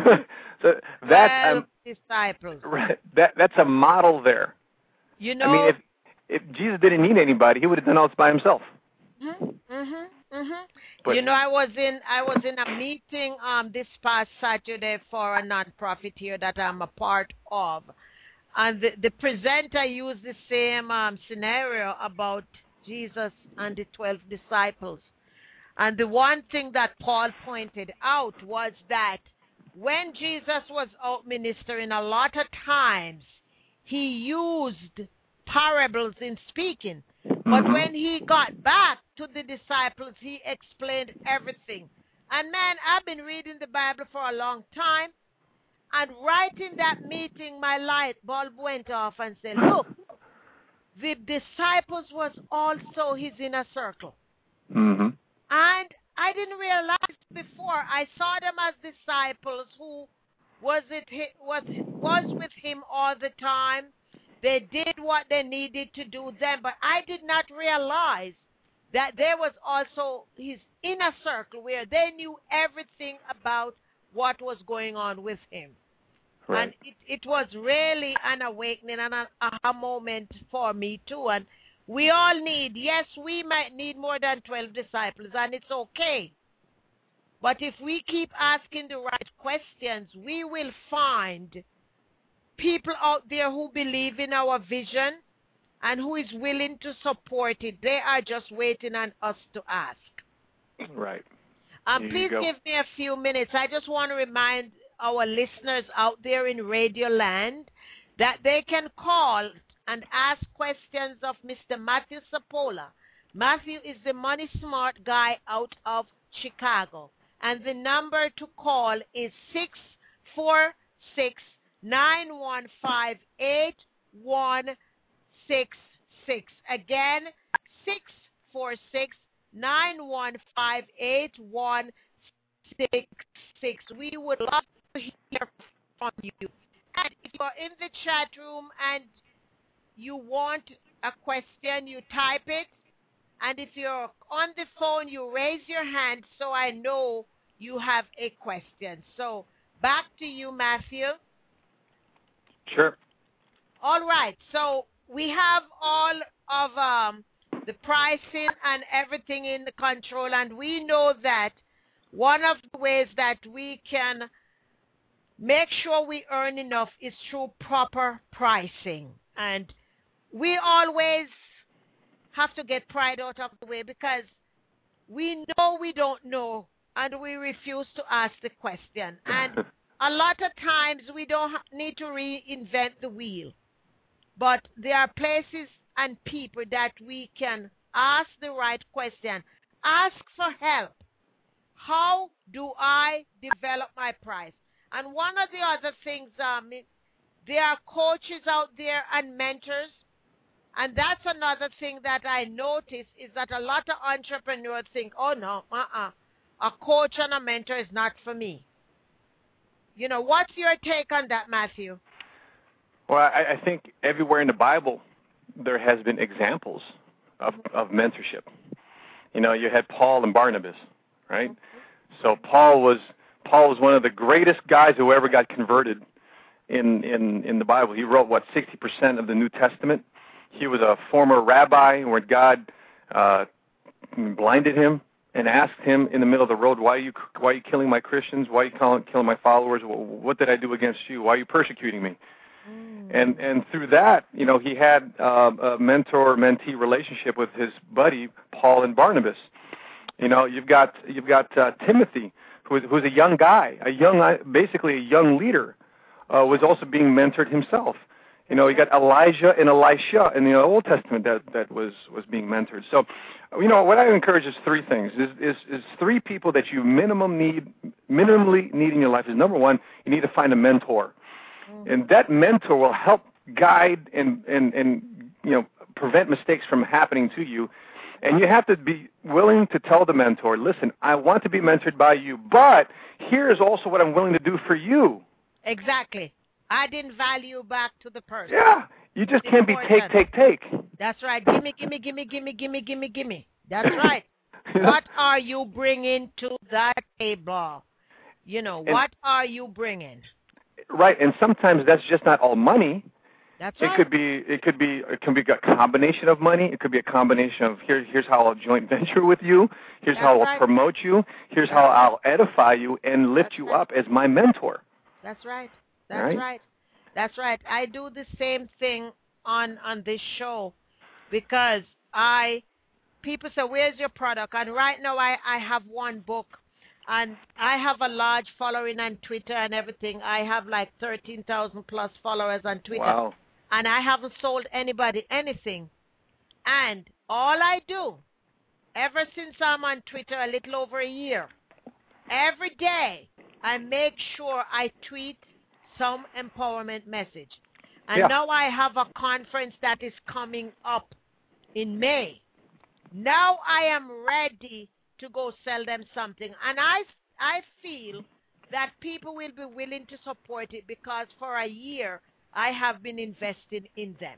So that's Twelve um, disciples. right, that that's a model there. You know. I mean, if if Jesus didn't need anybody, he would have done all this by himself. Mhm, mhm, mhm. But- You know, I was in I was in a meeting um this past Saturday for a nonprofit here that I'm a part of, and the, the presenter used the same um, scenario about Jesus and the twelve disciples, and the one thing that Paul pointed out was that when Jesus was out ministering, a lot of times he used parables in speaking. But Mhm. when he got back to the disciples, he explained everything. And man, I've been reading the Bible for a long time. And right in that meeting, my light bulb went off and said, look, the disciples was also his inner circle. Mhm. And I didn't realize before. I saw them as disciples who was it was was with him all the time. They did what they needed to do then, but I did not realize that there was also his inner circle where they knew everything about what was going on with him. Right. And it, it was really an awakening and an aha moment for me too. And we all need, yes, we might need more than twelve disciples, and it's okay. But if we keep asking the right questions, we will find people out there who believe in our vision and who is willing to support it. They are just waiting on us to ask. Right. Um, There you please go. give me a few minutes. I just want to remind our listeners out there in Radio Land that they can call and ask questions of Mister Matthew Sapola. Matthew is the money smart guy out of Chicago. And the number to call is six four six, nine one five, eight one six six. Again, six four six, nine one five, eight one six six. We would love to hear from you. And if you're in the chat room and you want a question, you type it. And if you're on the phone, you raise your hand so I know you have a question. So back to you, Matthew. Sure. All right. So we have all of um, the pricing and everything in the control, and we know that one of the ways that we can make sure we earn enough is through proper pricing. And we always have to get pride out of the way because we know we don't know and we refuse to ask the question. And a lot of times we don't ha- need to reinvent the wheel. But there are places and people that we can ask the right question. Ask for help. How do I develop my price? And one of the other things, um, there are coaches out there and mentors. And that's another thing that I notice is that a lot of entrepreneurs think, oh, no, uh-uh, a coach and a mentor is not for me. You know, what's your take on that, Matthew? Well, I, I think everywhere in the Bible there has been examples of, of mentorship. You know, you had Paul and Barnabas, right? So Paul was Paul was one of the greatest guys who ever got converted in, in, in the Bible. He wrote, what, sixty percent of the New Testament. He was a former rabbi where God uh, blinded him and asked him in the middle of the road, why are you, why are you killing my Christians? Why are you killing, killing my followers? What did I do against you? Why are you persecuting me? Mm. And and through that, you know, he had uh, a mentor-mentee relationship with his buddy, Paul and Barnabas. You know, you've got you've got uh, Timothy, who is, who's a young guy, a young, basically a young leader, uh, was also being mentored himself. You know, you got Elijah and Elisha in the Old Testament that, that was, was being mentored. So, you know, what I encourage is three things. Is, is, is three people that you minimum need, minimally need in your life. Is number one, you need to find a mentor. Mm-hmm. And that mentor will help guide and, and, and, you know, prevent mistakes from happening to you. And you have to be willing to tell the mentor, listen, I want to be mentored by you, but here's also what I'm willing to do for you. Exactly. Adding value back to the person. Yeah, you just can't be take, take, take. That's right. Gimme, gimme, gimme, gimme, gimme, gimme, gimme. That's right. What are you bringing to that table? You know, and, what are you bringing? Right, and sometimes that's just not all money. That's it right. Could be, it could be, it can be a combination of money. It could be a combination of here, here's how I'll joint venture with you. Here's that's how I'll right. promote you. Here's that's how right. I'll edify you and lift that's you right. up as my mentor. That's right. That's right. right. That's right. I do the same thing on, on this show because I, people say, where's your product? And right now I, I have one book and I have a large following on Twitter and everything. I have like thirteen thousand plus followers on Twitter. Wow. And I haven't sold anybody anything. And all I do, ever since I'm on Twitter a little over a year, every day I make sure I tweet some empowerment message. And yeah. now I have a conference that is coming up in May. Now I am ready to go sell them something. And I, I feel that people will be willing to support it because for a year I have been invested in them.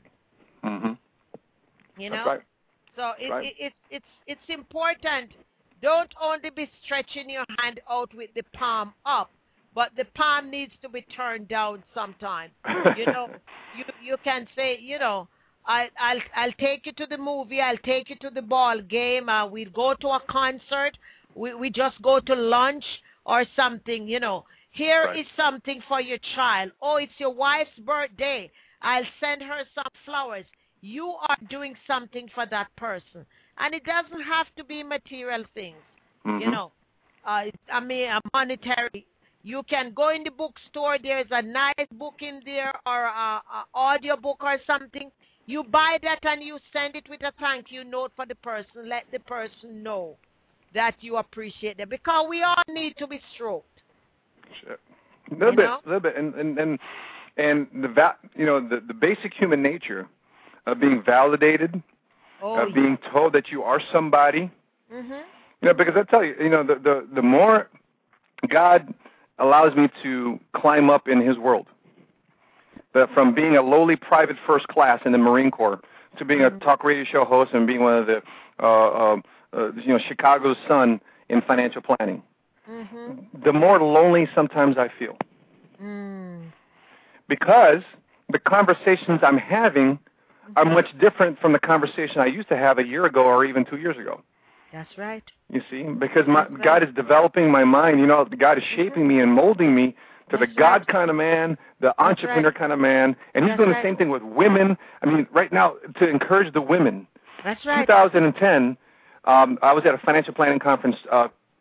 Mm-hmm. You know? That's right. So it, right. it, it, it's, it's important. Don't only be stretching your hand out with the palm up, but the palm needs to be turned down sometime. You know, you you can say, you know, I, I'll I'll take you to the movie, I'll take you to the ball game, uh, we'll go to a concert, we we just go to lunch or something, you know. Here right. is something for your child. Oh, it's your wife's birthday. I'll send her some flowers. You are doing something for that person. And it doesn't have to be material things, mm-hmm. you know. Uh, I mean, a monetary. You can go in the bookstore. There's a nice book in there or a, a audio book or something. You buy that and you send it with a thank you note for the person. Let the person know that you appreciate them because we all need to be stroked. Sure. A little you bit, know? a little bit, and and and, and the va- you know the, the basic human nature of being validated, oh, of yeah. being told that you are somebody. Mm-hmm. You know, because I tell you, you know, the the, the more God allows me to climb up in His world, but from being a lowly private first class in the Marine Corps to being mm-hmm. a talk radio show host and being one of the uh, uh, uh, you know Chicago's sun in financial planning. Mm-hmm. The more lonely sometimes I feel. Mm. Because the conversations I'm having are much different from the conversation I used to have a year ago or even two years ago. That's right. You see, because my, right. God is developing my mind. You know, God is shaping me and molding me to That's the God right. kind of man, the That's entrepreneur right. kind of man. And He's That's doing right. the same thing with women. I mean, right now, to encourage the women. That's right. twenty ten, um, I was at a financial planning conference uh,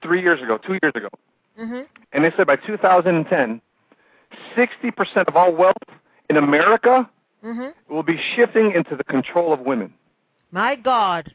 three years ago, two years ago, Mhm. and they said by two thousand ten, sixty percent of all wealth in America Mhm. will be shifting into the control of women. My God.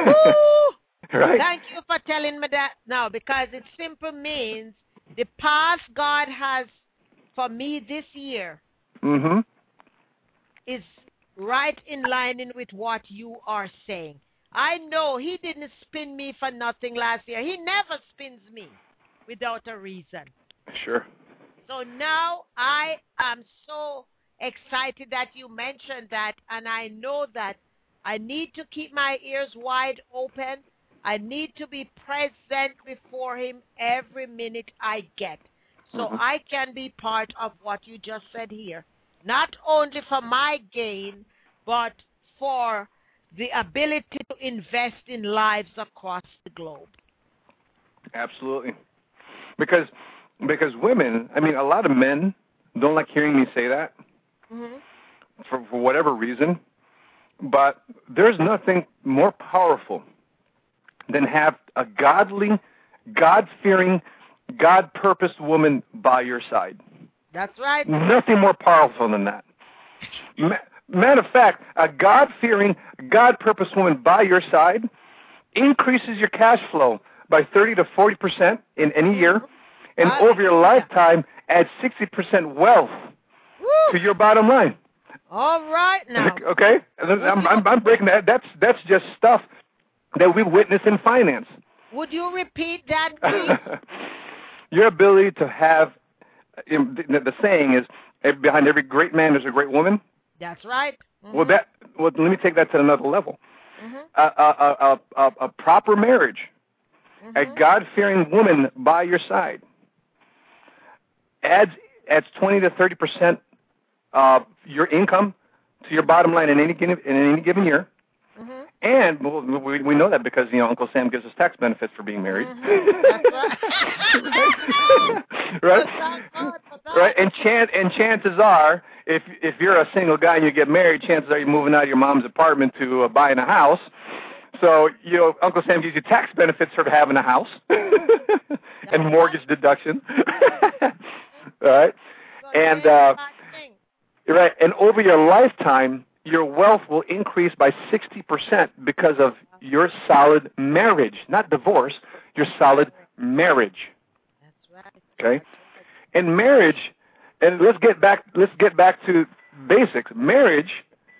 Right? Thank you for telling me that now, because it simply means the path God has for me this year Mm-hmm. is right in line with what you are saying. I know He didn't spin me for nothing last year. He never spins me without a reason. Sure. So now I am so excited that you mentioned that, and I know that I need to keep my ears wide open. I need to be present before Him every minute I get, so Mhm. I can be part of what you just said here, not only for my gain, but for the ability to invest in lives across the globe. Absolutely. Because because women, I mean, a lot of men don't like hearing me say that Mm-hmm. for, for whatever reason, but there's nothing more powerful than have a godly, God-fearing, God-purposed woman by your side. That's right. Nothing more powerful than that. Ma- Matter of fact, a God-fearing, God-purposed woman by your side increases your cash flow by thirty to forty percent in any year, and Hallelujah. over your lifetime adds sixty percent wealth Woo! to your bottom line. All right now. Okay? I'm, I'm, I'm breaking that. That's, that's just stuff that we witness in finance. Would you repeat that, please? Your ability to have, um, the, the saying is, eh, behind every great man there's a great woman. That's right. Mm-hmm. Well, that. Well, let me take that to another level. Mm-hmm. A, a, a, a, a proper marriage, Mm-hmm. a God-fearing woman by your side, adds adds twenty to thirty percent of your income to your bottom line in any given in any given year. Mm-hmm. And well, we we know that because, you know, Uncle Sam gives us tax benefits for being married. Mm-hmm. That's right. Right? Thank God for that. Right? And chan- and chances are, if if you're a single guy and you get married, chances are you're moving out of your mom's apartment to uh, buying a house. So, you know, Uncle Sam gives you tax benefits for having a house and mortgage deduction. All right? So And say uh, that thing. right, and over your lifetime, your wealth will increase by sixty percent because of your solid marriage, not divorce, your solid marriage. That's right. Okay? And marriage, and let's get back let's get back to basics. Marriage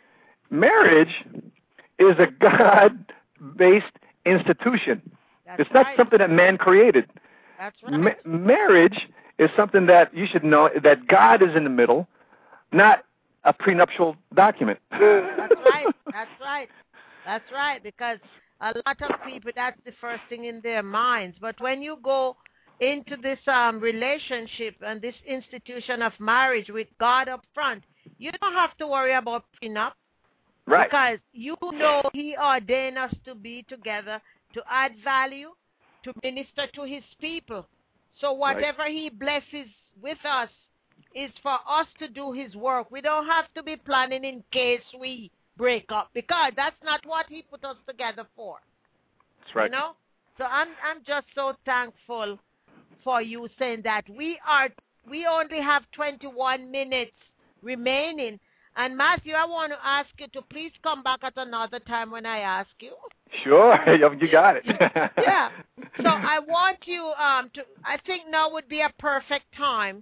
marriage is a God-based institution. That's It's not right. something that man created. That's right. Ma- marriage is something that you should know that God is in the middle, not a prenuptial document. That's right. That's right. That's right. Because a lot of people, that's the first thing in their minds. But when you go into this um, relationship and this institution of marriage with God up front, you don't have to worry about prenup. Right. Because you know He ordained us to be together, to add value, to minister to His people. So whatever right. He blesses with us is for us to do His work. We don't have to be planning in case we break up, because that's not what He put us together for. That's right. You know? So I'm I'm just so thankful for you saying that. We are we only have twenty-one minutes remaining. And Matthew, I want to ask you to please come back at another time when I ask you. Sure, you got it. Yeah. So I want you um to. I think now would be a perfect time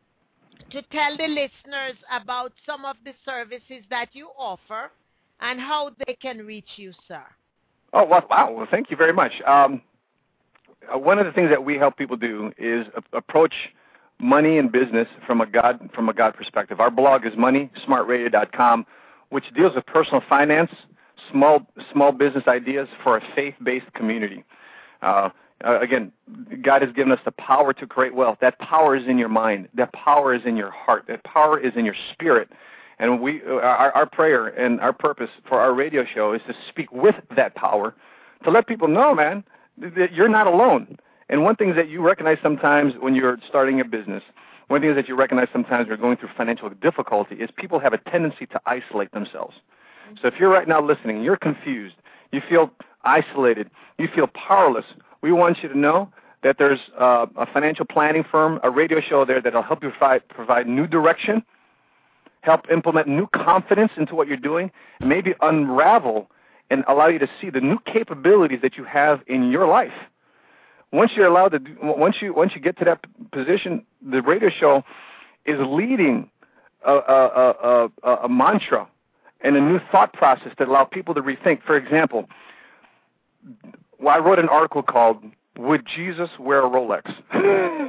to tell the listeners about some of the services that you offer and how they can reach you, sir. Oh, wow. Well, thank you very much. Um, uh, one of the things that we help people do is a- approach money and business from a God from a God perspective. Our blog is money smart radio dot com, which deals with personal finance, small small business ideas for a faith-based community. Uh, uh, again, God has given us the power to create wealth. That power is in your mind. That power is in your heart. That power is in your spirit. And we, our, our prayer and our purpose for our radio show is to speak with that power, to let people know, man, that you're not alone. And one thing that you recognize sometimes when you're starting a business, one thing that you recognize sometimes when you're going through financial difficulty is people have a tendency to isolate themselves. Mm-hmm. So if you're right now listening, you're confused, you feel isolated, you feel powerless, we want you to know that there's uh, a financial planning firm, a radio show there that'll help you provide, provide new direction, help implement new confidence into what you're doing, and maybe unravel and allow you to see the new capabilities that you have in your life. Once you're allowed to, do, once you once you get to that position, the radio show is leading a, a, a, a, a mantra and a new thought process that allow people to rethink. For example, well, I wrote an article called "Would Jesus Wear a Rolex?" Oh.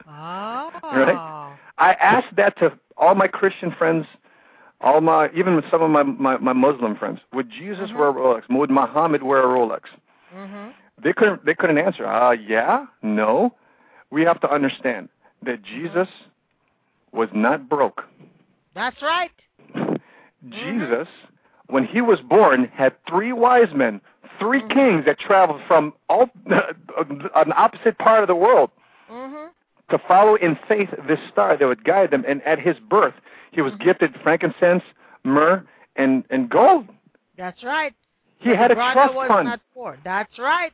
Right? I asked that to all my Christian friends, all my even some of my, my, my Muslim friends. Would Jesus mm-hmm. wear a Rolex? Would Muhammad wear a Rolex? Mm-hmm. They couldn't. They couldn't answer. Uh, yeah, no. We have to understand that Jesus was not broke. That's right. Jesus, mm-hmm. when he was born, had three wise men, three mm-hmm. kings that traveled from all an opposite part of the world mm-hmm. to follow in faith this star that would guide them. And at his birth, he was mm-hmm. gifted frankincense, myrrh, and, and gold. That's right. He had a trust fund. Not poor. That's right.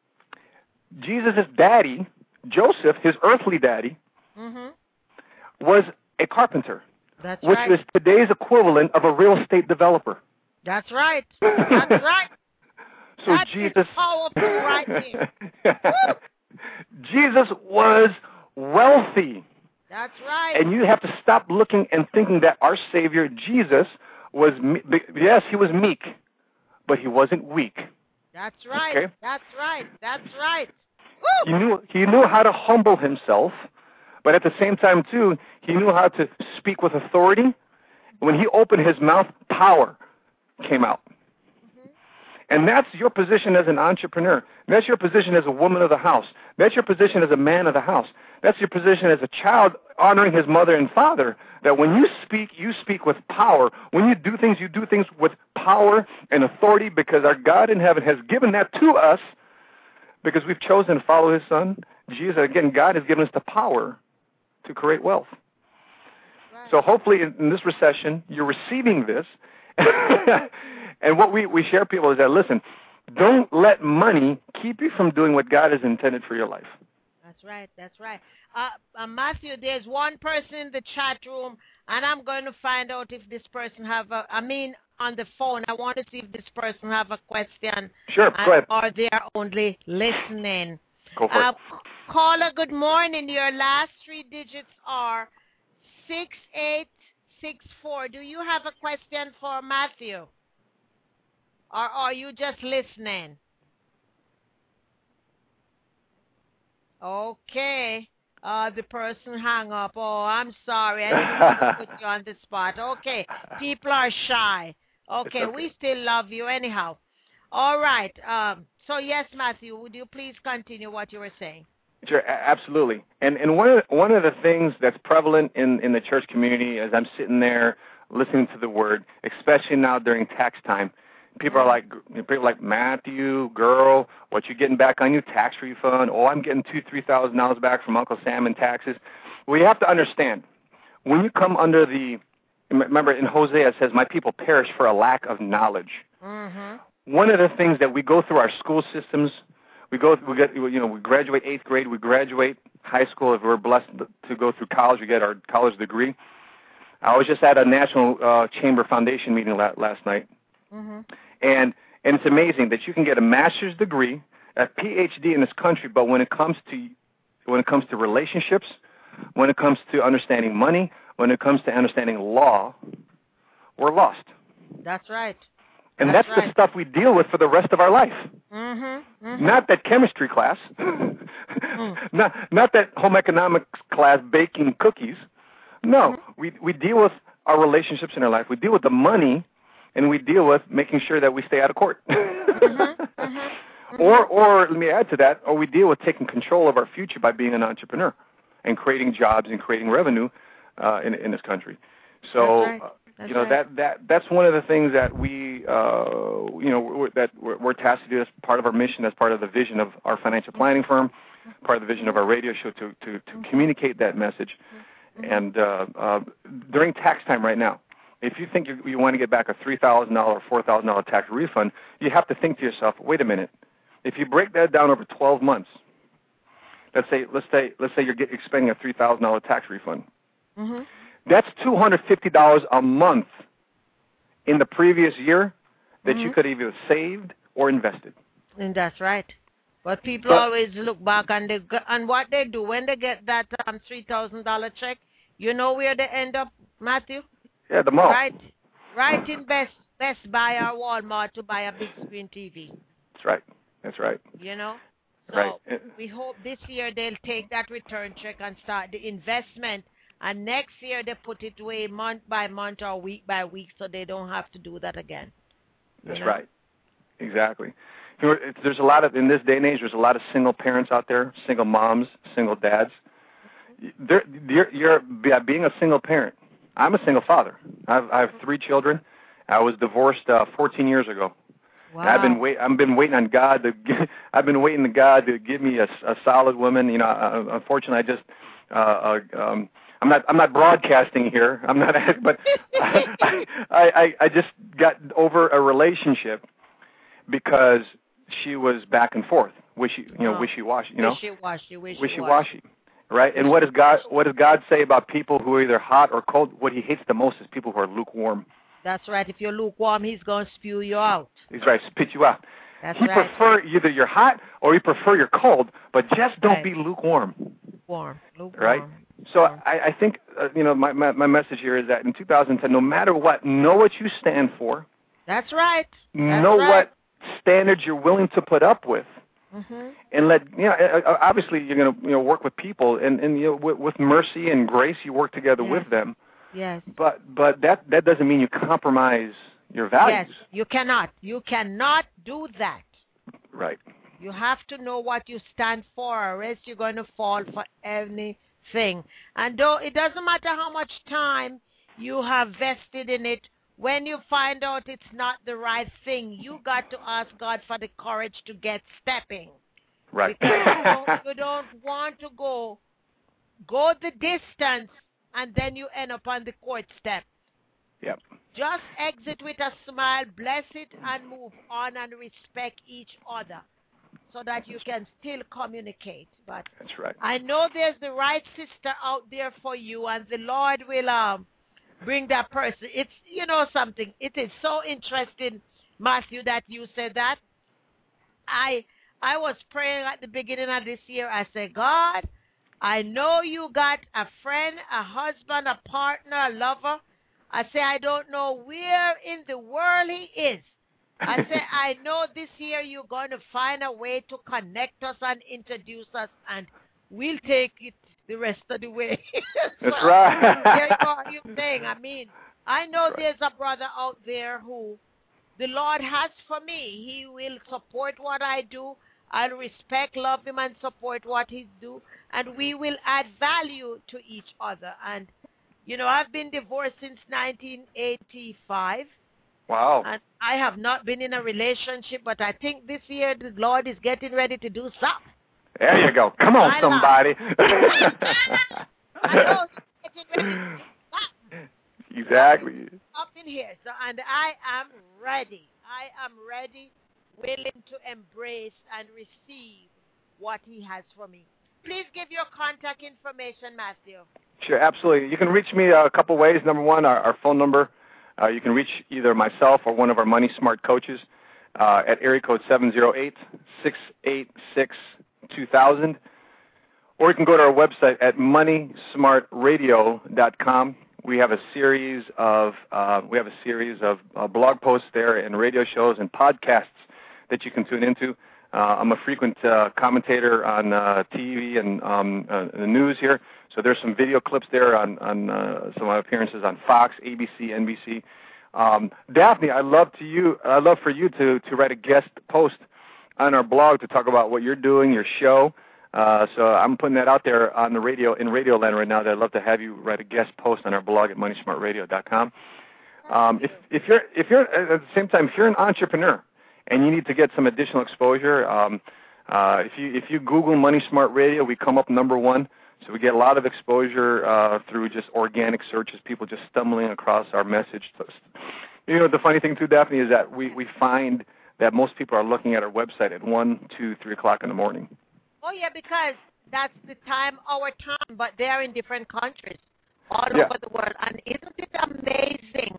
Jesus' daddy, Joseph, his earthly daddy, mm-hmm. was a carpenter. That's which right. is today's equivalent of a real estate developer. That's right. That's right. So that Jesus, is powerful right here. Jesus was wealthy. That's right. And you have to stop looking and thinking that our Savior, Jesus, was, me- yes, he was meek, but he wasn't weak. That's right. Okay? That's right. That's right. He knew, he knew how to humble himself, but at the same time, too, he knew how to speak with authority. When he opened his mouth, power came out. Mm-hmm. And that's your position as an entrepreneur. That's your position as a woman of the house. That's your position as a man of the house. That's your position as a child honoring his mother and father, that when you speak, you speak with power. When you do things, you do things with power and authority because our God in heaven has given that to us because we've chosen to follow his son. Jesus, again, God has given us the power to create wealth. Right. So hopefully in, in this recession, you're receiving this. And what we, we share people is that, listen, don't let money keep you from doing what God has intended for your life. That's right. That's right. Uh, uh, Matthew, there's one person in the chat room, and I'm going to find out if this person have a, I mean, on the phone, I want to see if this person have a question. Sure, go ahead. Or they are only listening. Go for uh, it. Caller, good morning. Your last three digits are six eight six four. Do you have a question for Matthew? Or are you just listening? Okay. Uh, the person hung up. Oh, I'm sorry. I didn't want to put you on the spot. Okay. People are shy. Okay. okay. We still love you anyhow. All right. Um, so, yes, Matthew, would you please continue what you were saying? Sure, absolutely. And and one of the, one of the things that's prevalent in, in the church community as I'm sitting there listening to the word, especially now during tax time, people are like, people are like, Matthew, girl, what you getting back on your tax refund? Oh, I'm getting two, three thousand dollars back from Uncle Sam in taxes. Well, you have to understand, when you come under the, remember in Hosea it says, my people perish for a lack of knowledge. Mm-hmm. One of the things that we go through our school systems, we go, we get, you know, we graduate eighth grade, we graduate high school. If we're blessed to go through college, we get our college degree. I was just at a National uh, Chamber Foundation meeting la- last night. Mm-hmm. And and it's amazing that you can get a master's degree, a P H D in this country, but when it comes to when it comes to relationships, when it comes to understanding money, when it comes to understanding law, we're lost. That's right. And that's, that's right. the stuff we deal with for the rest of our life. Mm-hmm. Mm-hmm. Not that chemistry class, mm. not not that home economics class baking cookies. No, mm-hmm. we we deal with our relationships in our life. We deal with the money. And we deal with making sure that we stay out of court. mm-hmm, mm-hmm, mm-hmm. Or, or let me add to that, or we deal with taking control of our future by being an entrepreneur and creating jobs and creating revenue uh, in in this country. So, That's right. That's uh, you know, right. that, that that's one of the things that we, uh, you know, we're, that we're, we're tasked to do as part of our mission, as part of the vision of our financial planning firm, part of the vision of our radio show to to, to mm-hmm. communicate that message. Mm-hmm. And uh, uh, during tax time right now, if you think you, you want to get back a three thousand dollars or four thousand dollars tax refund, you have to think to yourself, wait a minute. If you break that down over twelve months, let's say let's say let's say you're get, expecting a three thousand dollar tax refund. Mm-hmm. That's two hundred fifty dollars a month in the previous year that mm-hmm. you could have either saved or invested. And that's right. But people But, always look back and they and what they do when they get that um three thousand dollar check. You know where they end up, Matthew? Yeah, the mall. Right, right in Best Best Buy or Walmart to buy a big screen T V. That's right. That's right. You know. So right. we hope this year they'll take that return check and start the investment. And next year they put it away month by month or week by week, so they don't have to do that again. That's know? right. Exactly. You know, it's, there's a lot of in this day and age. There's a lot of single parents out there, single moms, single dads. They're, you're, you're being a single parent. I'm a single father. I've, I have three children. I was divorced uh, fourteen years ago. Wow. I've been wait. I've been waiting on God to. Get, I've been waiting to God to give me a, a solid woman. You know, uh, unfortunately, I just. Uh, uh, um, I'm not. I'm not broadcasting here. I'm not. But I, I, I just got over a relationship because she was back and forth, wishy, you know, oh. wishy-washy. You know, wishy-washy, wishy-washy. Wishy-washy. Right. And what does God? What does God say about people who are either hot or cold? What He hates the most is people who are lukewarm. That's right. If you're lukewarm, He's going to spew you out. He's right. Spit you out. That's he right. prefer either you're hot or you prefer you're cold, but just don't right. be lukewarm. Warm. Lukewarm. Right. So Warm. I, I think uh, you know my, my my message here is that in two thousand ten, no matter what, know what you stand for. That's right. That's know right. what standards you're willing to put up with. Mm-hmm. And let you know. Obviously, you're going to you know work with people, and and you know with, with mercy and grace, you work together yes. with them. Yes. But but that that doesn't mean you compromise your values. Yes, you cannot. You cannot do that. Right. You have to know what you stand for, or else you're going to fall for anything. And though it doesn't matter how much time you have vested in it, when you find out it's not the right thing, you got to ask God for the courage to get stepping. Right. Because you, don't, you don't want to go, go the distance, and then you end up on the court step. Yep. Just exit with a smile, bless it, and move on and respect each other so that you can still communicate. But that's right. I know there's the right sister out there for you, and the Lord will um, bring that person. It's, you know something, it is so interesting, Matthew, that you said that. I I was praying at the beginning of this year. I said, God, I know you got a friend, a husband, a partner, a lover. I say, I don't know where in the world he is. I say, I know this year you're going to find a way to connect us and introduce us, and we'll take it the rest of the way. so, That's right. There you are, saying. I mean, I know right. there's a brother out there who the Lord has for me. He will support what I do. I'll respect, love him, and support what he do, and we will add value to each other. And you know, I've been divorced since nineteen eighty-five. Wow. And I have not been in a relationship, but I think this year the Lord is getting ready to do something. There you go. Come on, I somebody. I know he's getting ready to do something. Exactly. Up in here. So, and I am ready. I am ready, willing to embrace and receive what he has for me. Please give your contact information, Matthew. Sure, absolutely. You can reach me a couple ways. Number one, our, our phone number. Uh, you can reach either myself or one of our Money Smart coaches uh, at area code seven zero eight, six eight six, two thousand. Or you can go to our website at money smart radio dot com. We have a series of uh, we have a series of uh, blog posts there and radio shows and podcasts that you can tune into. Uh, I'm a frequent uh, commentator on uh, T V and um, uh, the news here, so there's some video clips there on, on uh, some of my appearances on Fox, A B C, N B C. Um, Daphne, I'd love to you. I'd love for you to, to write a guest post on our blog to talk about what you're doing, your show. Uh, so I'm putting that out there on the radio in Radio Land right now. That I'd love to have you write a guest post on our blog at money smart radio dot com. Um, if, if you're if you're at the same time, if you're an entrepreneur and you need to get some additional exposure, um, uh, if you if you Google Money Smart Radio, we come up number one. So we get a lot of exposure uh, through just organic searches, people just stumbling across our message. You know, the funny thing too, Daphne, is that we, we find that most people are looking at our website at one, two, three o'clock in the morning. Oh yeah, because that's the time, our time, but they are in different countries all Yeah. over the world. And isn't it amazing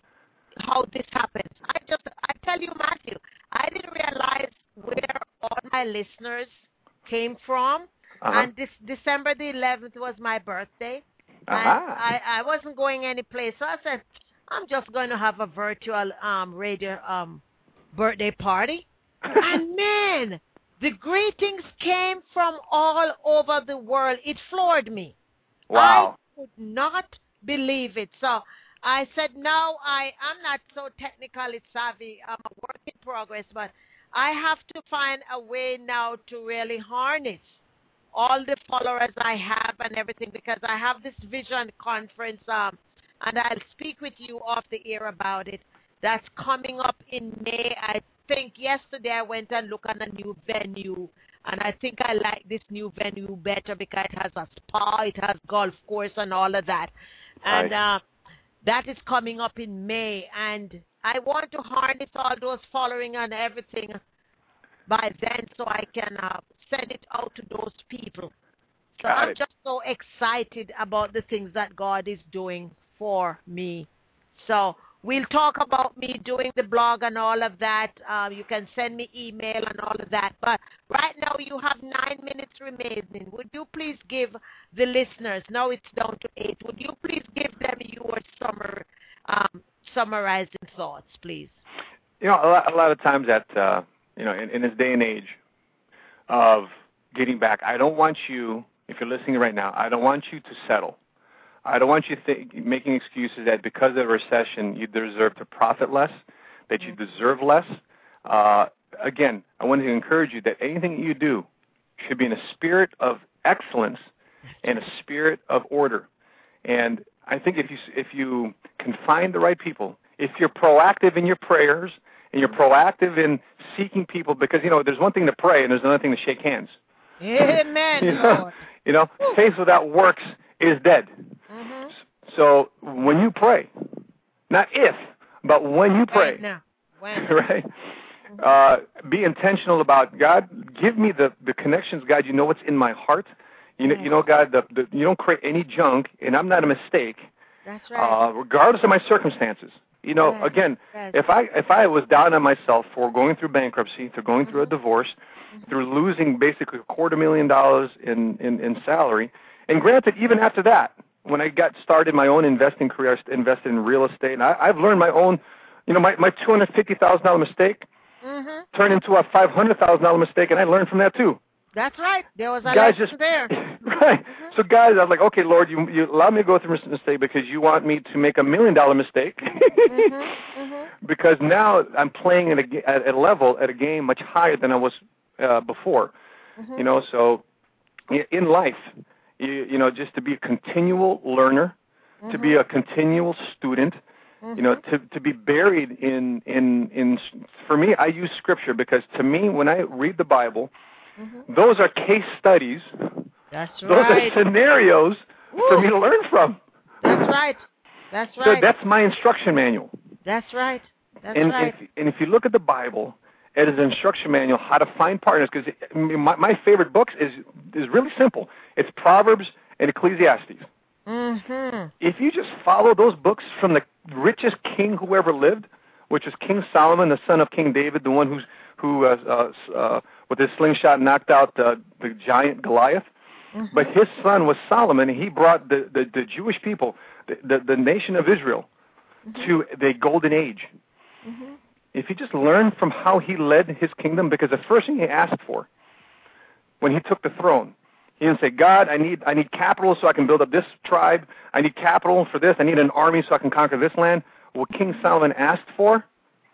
how this happens? I just, I tell you, Matthew, I didn't realize where all my listeners came from. Uh-huh. And this December the eleventh was my birthday. And Uh-huh. I, I wasn't going any place. So I said, I'm just going to have a virtual um, radio um, birthday party. And man, the greetings came from all over the world. It floored me. Wow. I could not believe it. So I said, no, I, I'm not so technically savvy. I'm a work in progress, but I have to find a way now to really harness all the followers I have and everything, because I have this vision conference, um, and I'll speak with you off the air about it. That's coming up in May. I think yesterday I went and looked at a new venue, and I think I like this new venue better because it has a spa, it has golf course and all of that. And Nice. uh, that is coming up in May, and I want to harness all those following and everything by then so I can uh, send it out to those people. So Got I'm it. just so excited about the things that God is doing for me. So we'll talk about me doing the blog and all of that. Uh, you can send me email and all of that. But right now you have nine minutes remaining. Would you please give the listeners, now it's down to eight, would you please give them your summer, um, summarizing thoughts, please? You know, a lot, a lot of times that, uh, you know, in, in this day and age of getting back, I don't want you, if you're listening right now, I don't want you to settle. I don't want you think, making excuses that because of a recession you deserve to profit less, that you deserve less. Uh, again, I want to encourage you that anything you do should be in a spirit of excellence and a spirit of order. And I think if you if you can find the right people, if you're proactive in your prayers and you're proactive in seeking people, because, you know, there's one thing to pray and there's another thing to shake hands. Amen, you know, Lord. you know, faith without works is dead. Mm-hmm. So when you pray, not if, but when you pray, Right now. When? right? Uh, be intentional about, God, give me the, the connections, God. You know what's in my heart. You know, you know, God, the, the, you don't create any junk, and I'm not a mistake, That's right. uh, regardless of my circumstances. You know, Yes, again, yes. if I if I was down on myself for going through bankruptcy, through going through a Mhm. divorce, through losing basically a quarter million dollars in, in, in salary, and granted, even after that, when I got started my own investing career, I invested in real estate, and I, I've learned my own, you know, my, my two hundred fifty thousand dollars mistake Mm-hmm. turned into a five hundred thousand dollars mistake, and I learned from that too. That's right. There was a Guys lesson just there. right. So guys, I was like, okay, Lord, you you allow me to go through this mistake because you want me to make a million dollar mistake. Mm-hmm. Mm-hmm. Because now I'm playing at a, at a level, at a game much higher than I was uh, before. Mm-hmm. You know, so i- in life, you, you know, just to be a continual learner, to be a continual student, you know, to, to be buried in, in, in, for me, I use scripture because to me, when I read the Bible, Mm-hmm. those are case studies. That's Those right. are scenarios for Woo. me to learn from. That's right. That's So right. that's my instruction manual. That's right. That's and right. if and if you look at the Bible, it is an instruction manual how to find partners. Because my, my favorite books is is really simple. It's Proverbs and Ecclesiastes. Mm-hmm. If you just follow those books from the richest king who ever lived, which is King Solomon, the son of King David, the one who's who uh, uh, uh, with his slingshot knocked out uh, the giant Goliath. Mm-hmm. But his son was Solomon, and he brought the, the, the Jewish people, the, the, the nation of Israel, Mm-hmm. to the golden age. Mm-hmm. If you just learn from how he led his kingdom, because the first thing he asked for when he took the throne, he didn't say, God, I need I need capital so I can build up this tribe. I need capital for this. I need an army so I can conquer this land. What King Solomon asked for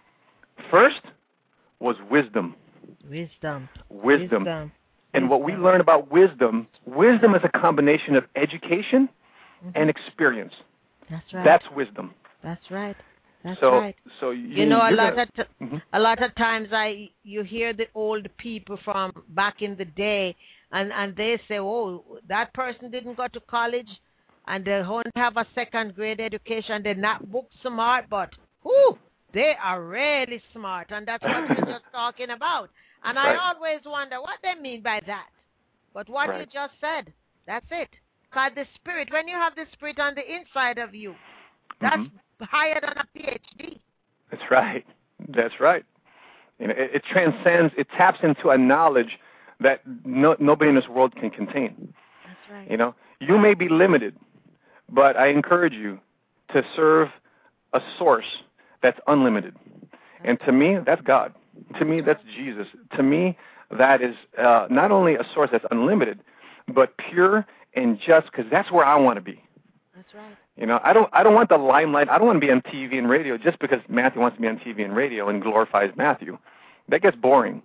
first was wisdom. Wisdom. Wisdom. Wisdom. And what we Wisdom. learn about wisdom, wisdom is a combination of education Mhm. and experience. That's right. That's wisdom. That's right. That's so, right. so you, You know, a you're lot gonna- of t- Mhm. a lot of times I you hear the old people from back in the day, and and they say, oh, that person didn't go to college, and they don't have a second grade education. They're not book smart, but whoo, they are really smart, and that's what we're just talking about. And That's I right. always wonder what they mean by that. But what Right. you just said, that's it. Because the Spirit, when you have the Spirit on the inside of you, that's Mhm. higher than a P H D. That's right. That's right. You know, it, it transcends, it taps into a knowledge that no, nobody in this world can contain. That's right. You know, you may be limited, but I encourage you to serve a source that's unlimited. And to me, that's God. To me, that's Jesus. To me, that is uh, not only a source that's unlimited, but pure and just, because that's where I want to be. That's right. You know, I don't I don't want the limelight. I don't want to be on T V and radio just because Matthew wants to be on T V and radio and glorifies Matthew. That gets boring.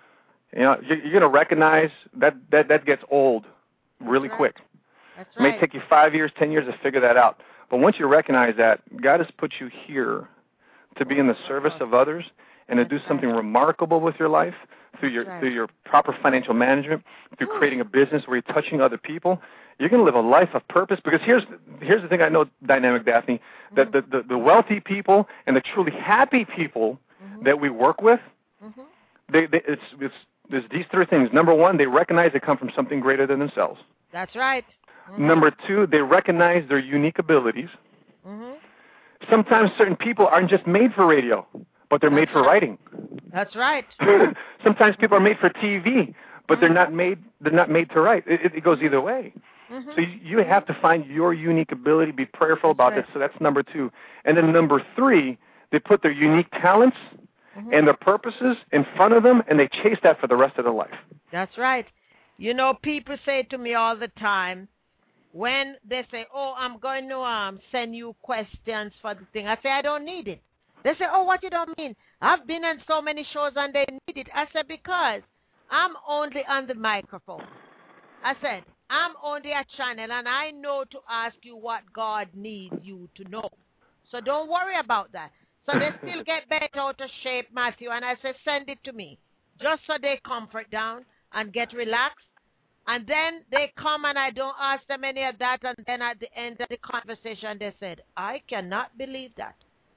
You know, you're, you're going to recognize that, that that gets old really That's right. quick. That's It may right. take you five years, ten years to figure that out. But once you recognize that, God has put you here to be in the service of others and to do something remarkable with your life through your right. through your proper financial management, through creating a business where you're touching other people. You're going to live a life of purpose, because here's here's the thing I know, Dynamic Daphne, that the, the, the wealthy people and the truly happy people Mhm. that we work with, Mhm. they, they it's, it's there's these three things. Number one, they recognize they come from something greater than themselves. That's right. Mhm. Number two, they recognize their unique abilities. Mhm. Sometimes certain people aren't just made for radio, but they're made for writing. That's right. Sometimes people are made for T V, but they're not made they're not made to write. It, it goes either way. Mhm. So you, you have to find your unique ability, be prayerful about right. this. So that's number two. And then number three, they put their unique talents Mhm. and their purposes in front of them, and they chase that for the rest of their life. That's right. You know, people say to me all the time, when they say, oh, I'm going to um send you questions for the thing, I say, I don't need it. They say, oh, what you don't mean? I've been on so many shows and they need it. I said, because I'm only on the microphone. I said, I'm only a channel and I know to ask you what God needs you to know. So don't worry about that. So they still get bent out of shape, Matthew, and I say, send it to me, just so they comfort down and get relaxed. And then they come and I don't ask them any of that, and then at the end of the conversation they said, I cannot believe that.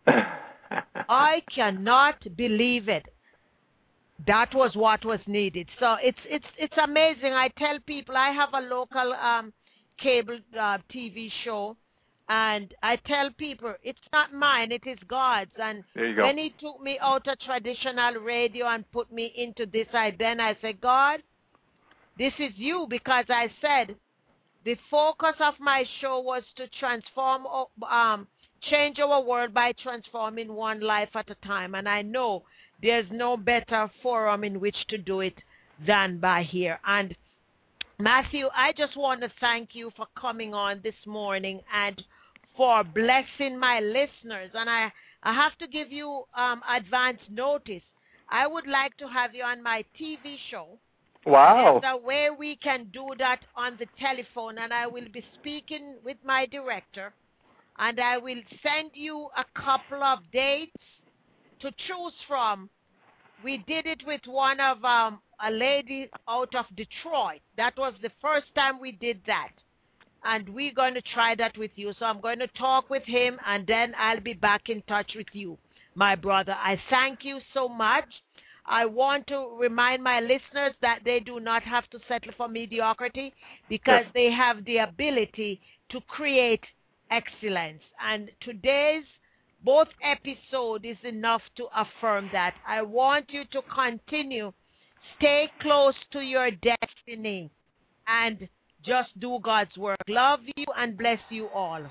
I cannot believe it. That was what was needed. So it's it's it's amazing. I tell people, I have a local um, cable uh, T V show, and I tell people it's not mine, it is God's. And There you go. when He took me out of traditional radio and put me into this, I then I said, God, this is you, because I said the focus of my show was to transform, um, change our world by transforming one life at a time. And I know there's no better forum in which to do it than by here. And Matthew, I just want to thank you for coming on this morning and for blessing my listeners. And I, I have to give you um, advance notice. I would like to have you on my T V show. Wow. There's a way we can do that on the telephone, and I will be speaking with my director, and I will send you a couple of dates to choose from. We did it with one of um, a lady out of Detroit. That was the first time we did that, and we're going to try that with you. So I'm going to talk with him, and then I'll be back in touch with you, my brother. I thank you so much. I want to remind my listeners that they do not have to settle for mediocrity, because Yes. they have the ability to create excellence. And today's both episode is enough to affirm that. I want you to continue, stay close to your destiny, and just do God's work. Love you and bless you all.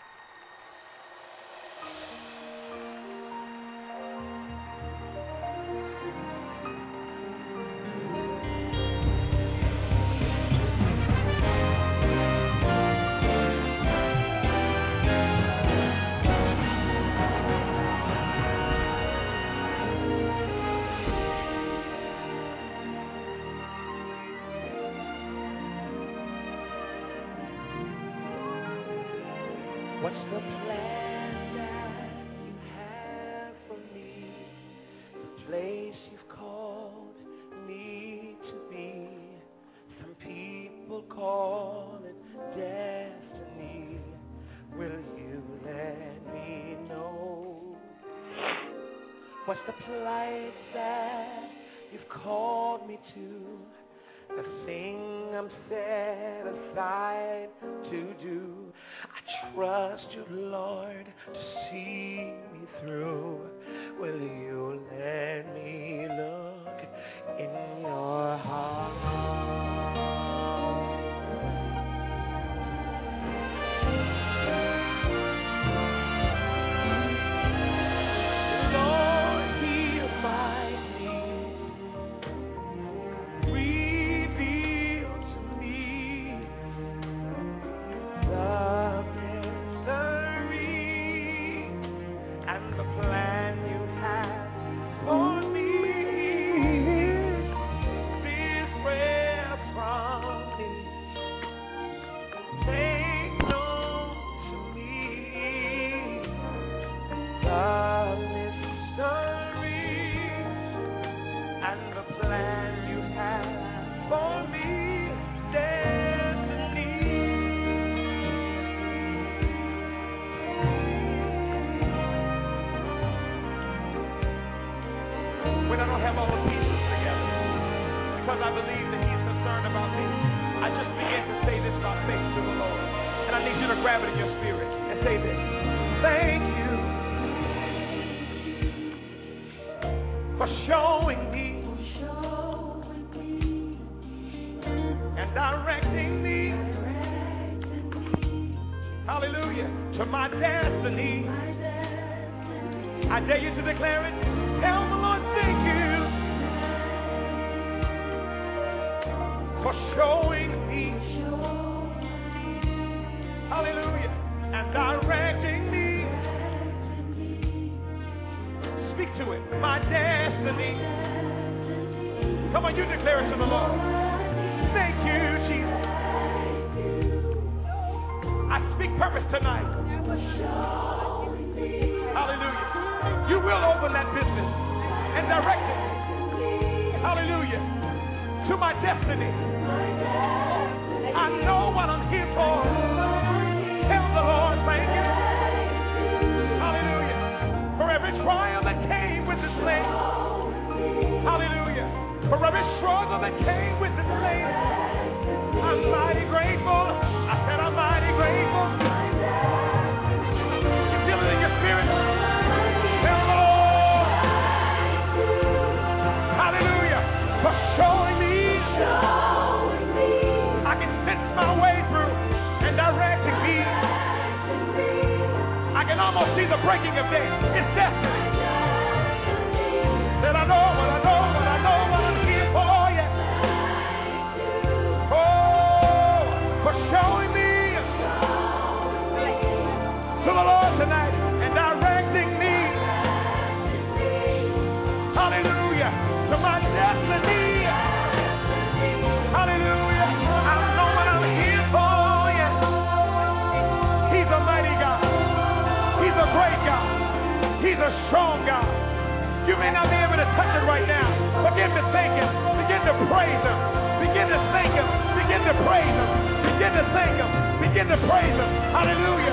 What's the plan that you have for me? The place you've called me to be. Some people call it destiny. Will you let me know? What's the plight that you've called me to? The thing I'm set aside to do. I trust you, Lord, to see me through. Will you let me look in your heart? Lord, hear my needs. Reveal to me the mystery and the plan you have for me. This prayer from me, make known to me the mystery and the plan you have for me. Destiny. When I don't have all the pieces together, because I believe that He's concerned about me, I just begin to say this by faith to the Lord. And I need you to grab it in your spirit and say this. Thank you for showing me and directing me, hallelujah, to my destiny. I dare you to declare it. Tell the Lord, thank you for showing me, hallelujah, and directing me. Speak to it, my destiny. Come on, you declare it to the Lord. Thank you, Jesus. I speak purpose tonight. Hallelujah. You will open that business and direct it. Hallelujah. To my destiny. I know what I'm here for. Tell the Lord, thank you. Hallelujah. For every trial that came with this land. Hallelujah. For every struggle that came with this land. I'm mighty grateful. I said I'm mighty grateful. You feel it in your spirit? Tell the Lord. Hallelujah. For showing me. I can sense my way through and directing me. I can almost see the breaking of day. It's destiny. That I know what I know what I know what I'm here for. Yeah. Oh, for showing me to the Lord tonight and directing me. Hallelujah. To my destiny. Hallelujah. I know what I'm here for. Yes. He's a mighty God. He's a great God. He's a strong God. You may not be able to touch it right now. Begin to thank Him. Begin to praise Him. Begin to thank Him. Begin to praise Him. Begin to thank Him. Begin to praise Him. Hallelujah.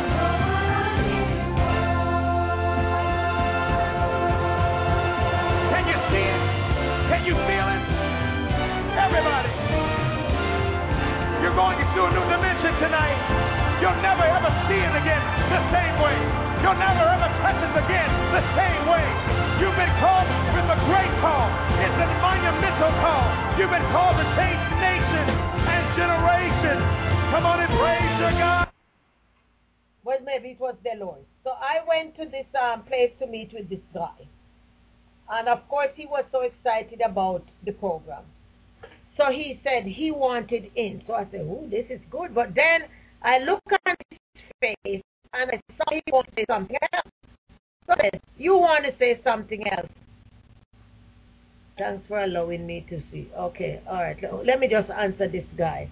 Can you see it? Can you feel it? Everybody. You're going into a new dimension tonight. You'll never ever see it again the same way. You'll never ever touch it again the same way. You've been called with a great call. It's a monumental call. You've been called to change nations and generations. Come on and praise your God. Well, maybe it was the Lord. So I went to this um, place to meet with this guy. And of course, he was so excited about the program. So he said he wanted in. So I said, oh, this is good. But then I looked at his face and I saw he wanted to say something else. So I said, you want to say something else? Thanks for allowing me to see. Okay, all right. Let me just answer this guy.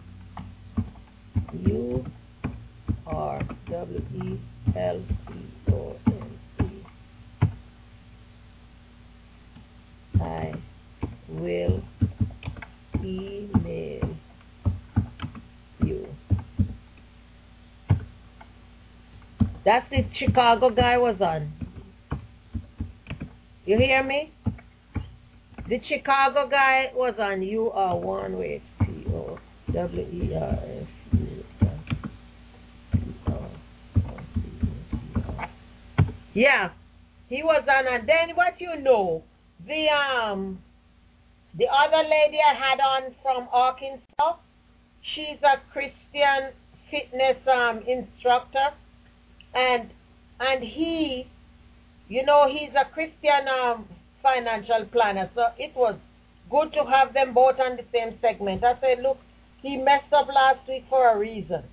U R W E L C O N C. I will email you. That's the Chicago guy was on. You hear me? The Chicago guy was on. You are one way. P O W E R S U S. Yeah, he was on, and then what you know, the um, the other lady I had on from Arkansas, she's a Christian fitness um instructor, and and he, you know, he's a Christian um financial planner, so it was good to have them both on the same segment. I said, look, he messed up last week for a reason.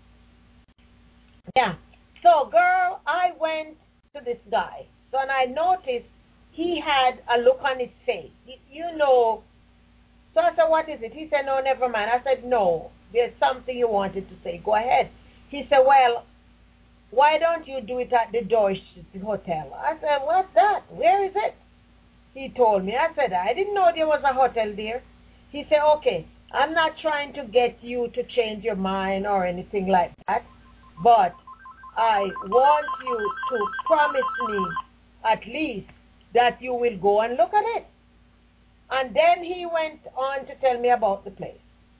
Yeah. So, girl, I went to this guy. So, and I noticed he had a look on his face. You know. So I said, what is it? He said, no, never mind. I said, no, there's something you wanted to say. Go ahead. He said, well, why don't you do it at the Deutsche Hotel? I said, what's that? Where is it? He told me. I said, I didn't know there was a hotel there. He said, okay, I'm not trying to get you to change your mind or anything like that, but I want you to promise me at least that you will go and look at it. And then he went on to tell me about the place.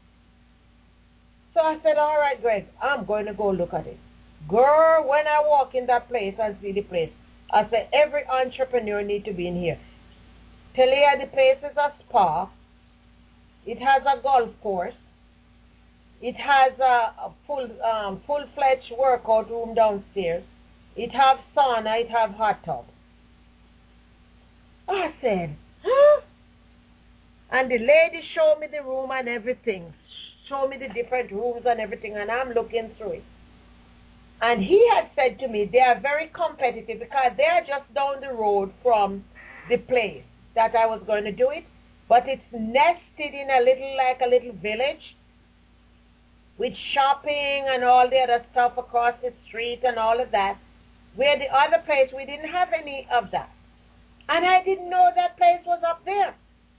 So I said, all right, Greg, I'm going to go look at it. Girl, when I walk in that place and see the place, I said, every entrepreneur needs to be in here. Tell you the place is a spa. It has a golf course. It has a, a full, um, full-fledged workout room downstairs. It have sauna. It have hot tub. I said, huh? And the lady showed me the room and everything. Showed me the different rooms and everything, and I'm looking through it. And he had said to me, they are very competitive because they are just down the road from the place that I was going to do it, but it's nested in a little, like a little village with shopping and all the other stuff across the street and all of that, where the other place, we didn't have any of that. And I didn't know that place was up there.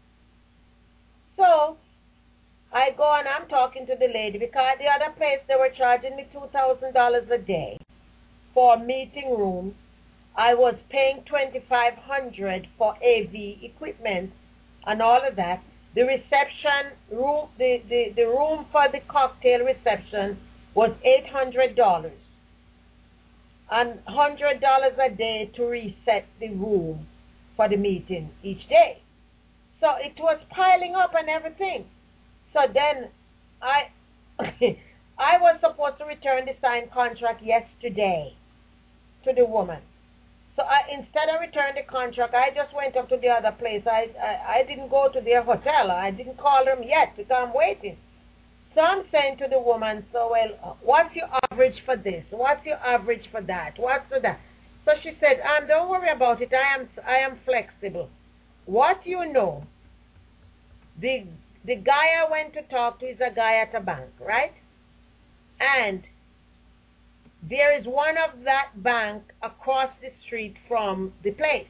So I go and I'm talking to the lady because the other place they were charging me two thousand dollars a day for meeting rooms. I was paying twenty-five hundred dollars for A V equipment and all of that. The reception room, the, the, the room for the cocktail reception was eight hundred dollars and one hundred dollars a day to reset the room for the meeting each day. So it was piling up and everything. So then I I was supposed to return the signed contract yesterday to the woman. So I, instead of returning the contract, I just went up to the other place. I, I, I didn't go to their hotel. I didn't call them yet because I'm waiting. So I'm saying to the woman, so, well, what's your average for this? What's your average for that? What's for that? So she said, um, don't worry about it. I am I am flexible. What you know, the the guy I went to talk to is a guy at a bank, right? And there is one of that bank across the street from the place.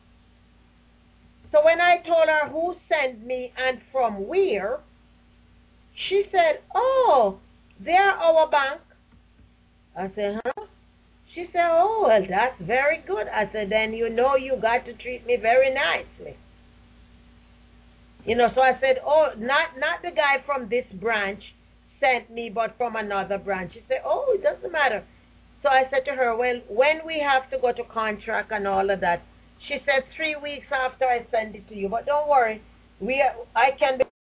So when I told her who sent me and from where, she said, oh, they're our bank. I said, huh? She said, oh, well, that's very good. I said, then you know you got to treat me very nicely. You know, so I said, oh, not, not the guy from this branch sent me, but from another branch. She said, oh, it doesn't matter. So I said to her, well, when we have to go to contract and all of that, she said three weeks after I send it to you. But don't worry, we are, I can be